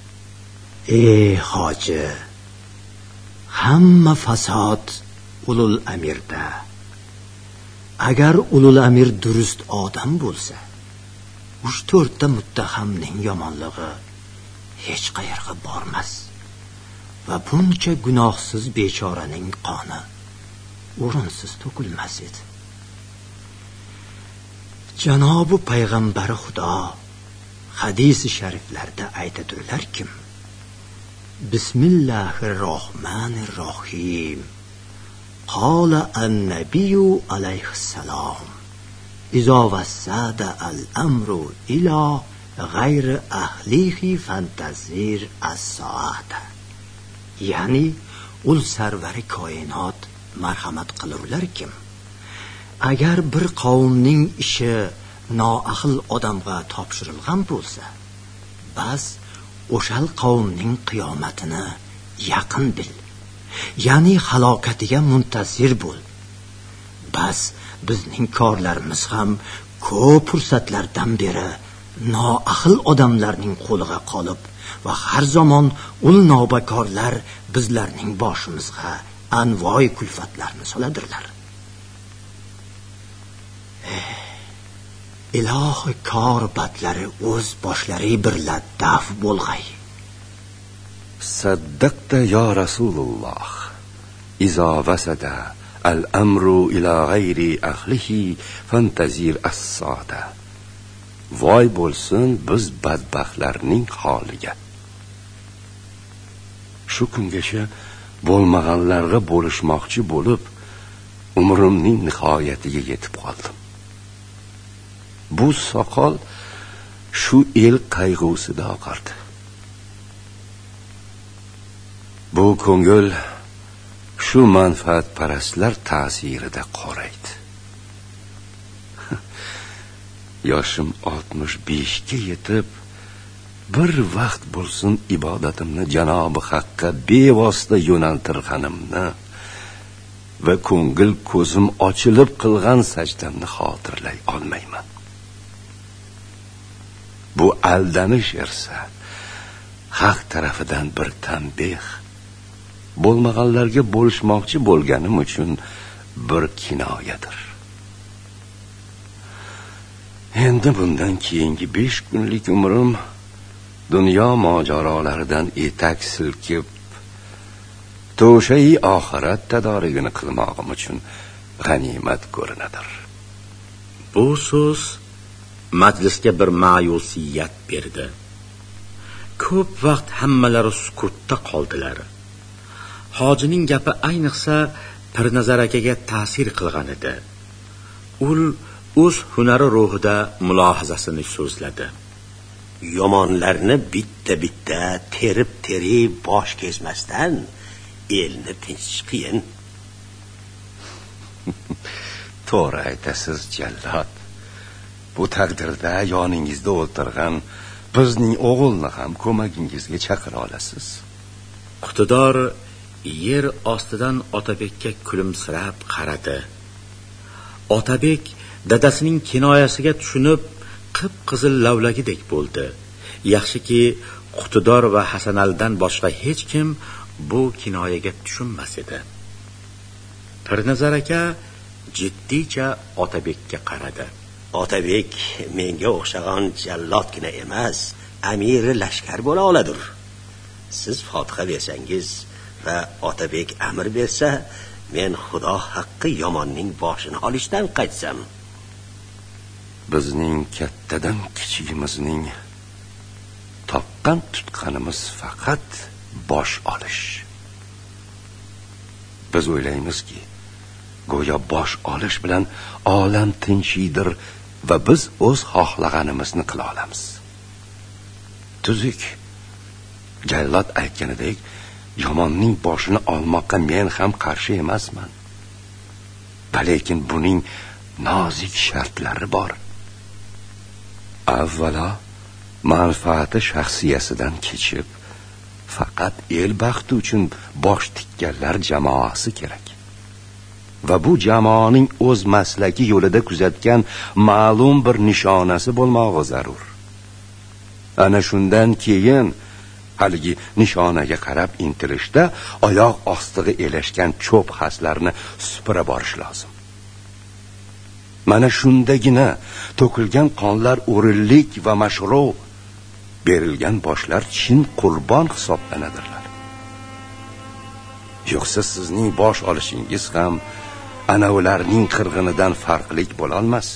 [SPEAKER 11] Hoji, hamma fasod ulul amirda. Agar ulul amir durust odam bo'lsa, 3-4 ta muttahamning yomonligi hech qayerga bormas va buncha gunohsiz bechoraning qoni o'rinsiz to'kilmas edi. Janobi payg'ambari Xudo hadisi shariflarda aytadilar-ki, Bismillahirrohmanirrohim. Qala an-nabiyyu alayhissalom, izo wasada al-amru ila g'ayri ahlihi fantazir as-soata. Ya'ni ul sarvari koinot marhamat qilurlar-ki, agar bir qavmning ishi noahil odamga topshirilgan bo'lsa, bas o'shal qavmning qiyomatini yaqin bil, ya'ni halokatiga muntazir bo'l. Bas bizning korlarimiz ham ko'p fursatlardan beri noahil odamlarning qo'liga qolib va har zamon ul nobakorlar bizlarning boshimizga anvoy kulfatlarni soladirlar. Ilohi kor batlari o'z boshlari birla daf bo'lg'ay.
[SPEAKER 5] Saddaqta ya Rasululloh. Izo vasada al-amru ila g'ayri ahlihi fantazir as-soda. Voy bo'lsin biz badbaxtlarning holiga. Shu kungacha bo'lmaganlarga bo'lishmoqchi bo'lib, umrimning nihoyatiga yetib qoldim. Bu soqol shu el qayg'usida oqardi. Bu ko'ngil shu manfaatparastlar ta'sirida qoraydi. Yoshim 65 ga yetib, bir vaqt bo'lsin ibodatimni Janobi Haqqa bevosita yo'naltirganimni va ko'ngil ko'zim ochilib qilgan sajdamni xotirlay olmayman. Bu aldanish esa haq tarafidan bir tanbeh, bo'lmaganlarga bo'lishmoqchi bo'lganim uchun bir kinoyadir. Endi bundan keyingi 5 kunlik umrim dunyo mojarolaridan etak silkib, to'shai oxirat tadorigini qilmoqim uchun g'animat ko'rinadir.
[SPEAKER 4] Bu so'z majlisga bir ma'yusiyat berdi. Ko'p vaqt hammalari sukutda qoldilar. Hojining gapi ayniqsa Pirnazar akaga ta'sir qilgan edi. U o'z hunari ruhida mulohazasini so'zladi.
[SPEAKER 8] Yomonlarni bitta-bitta terib bosh kezmasdan elni tinch qiyin.
[SPEAKER 5] To'g'ri aytasiz, jallod. Bu taqdirda yoningizda o'tirgan bizning o'g'ilni ham ko'magingizga chaqira olasiz.
[SPEAKER 4] Iqtidor yer ostidan Otabekka kulimsirab qaradi. Otabek dadasining kinoyasiga tushunib, qip-qizil lavlagidek bo'ldi. Yaxshiki Iqtidor va Hasanaldan boshqa hech kim bu kinoyaga tushunmas edi. Pirnazar aka jiddiycha Otabekka qaradi.
[SPEAKER 8] Otabek menga o'xshagan jallodgina emas, amiri lashkar bo'la oladir.
[SPEAKER 11] siz fotiha bersangiz va Otabek amr bersa, men xudo haqqi yomonning boshini olishdan qaytsam.
[SPEAKER 5] Bizning kattadan kichigimizning topgan tutqanimiz faqat bosh olish. Biz o'ylaymizki, go'yo bosh olish bilan olam tinchiydir va biz o'z xohlaganimizni qila olamiz. Tuzuk. Jallod aytganidek, yomonning boshini olmoqqa men ham qarshi emasman. Lekin buning nozik shartlari bor. Avvalo, manfaati shaxsiyasidan kechib, faqat el baxti uchun bosh tikkanlar jamoasi kerak. Va bu jamoaning o'z maslaki yo'lida kuzatgan ma'lum bir nishonasi bo'lmog'i zarur. Ana shundan keyin haligi nishonaga qarab intilishda oyoq ostiga elashgan cho'p xaslarni supura borish lozim. Mana shundagina to'kilgan qonlar o'rinlik va mashru' berilgan boshlar chin qurbon hisoblanadilar. Yo'qsa sizning bosh olishingiz ham ana ularning qirg'inidan farqli bo'la olmas.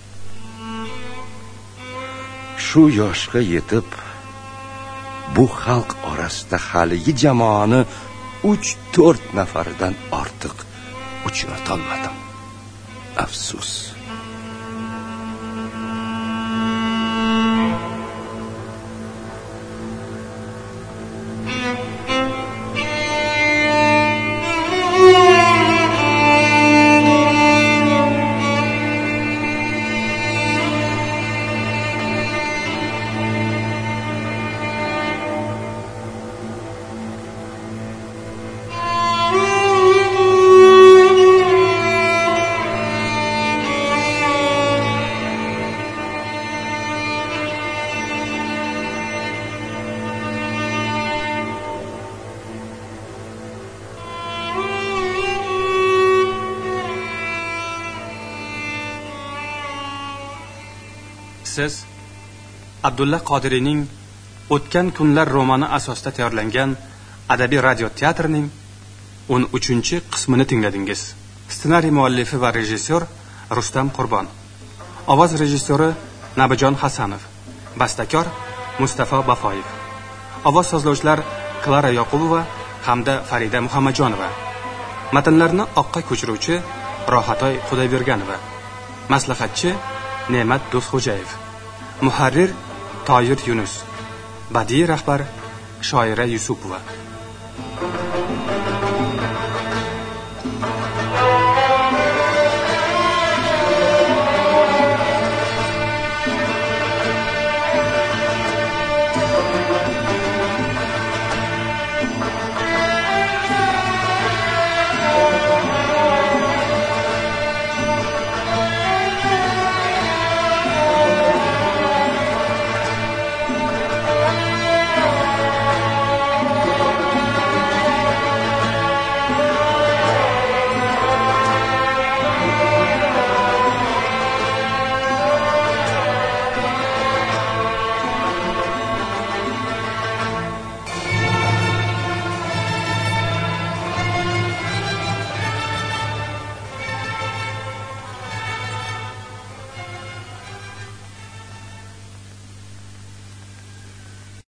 [SPEAKER 5] Shu yoshga yetib bu xalq orasida haligi jamoani 3-4 nafaridan ortiq uchrata olmadim. Afsus.
[SPEAKER 3] Siz Abdulla Qodiriyning O'tgan kunlar romani asosida tayyorlangan adabiy radio teatrining 13-qismini tingladingiz. Ssenariy muallifi va rejissyor Rustam Qurbon. Ovoz rejissyori Nabijon Hasanov. Bastakor Mustafa Bafoyev. Ovoz sozlovchilar Klara Yoqubova hamda Farida Muhammadjonova. Matnlarni oqqa ko'chiruvchi Rohatoy Xudoyberganova. Maslahatchi Ne'mat Do'stxo'jayev. Muharrir Toyir Yunus. Badiiy rahbar Shoira Yusupova.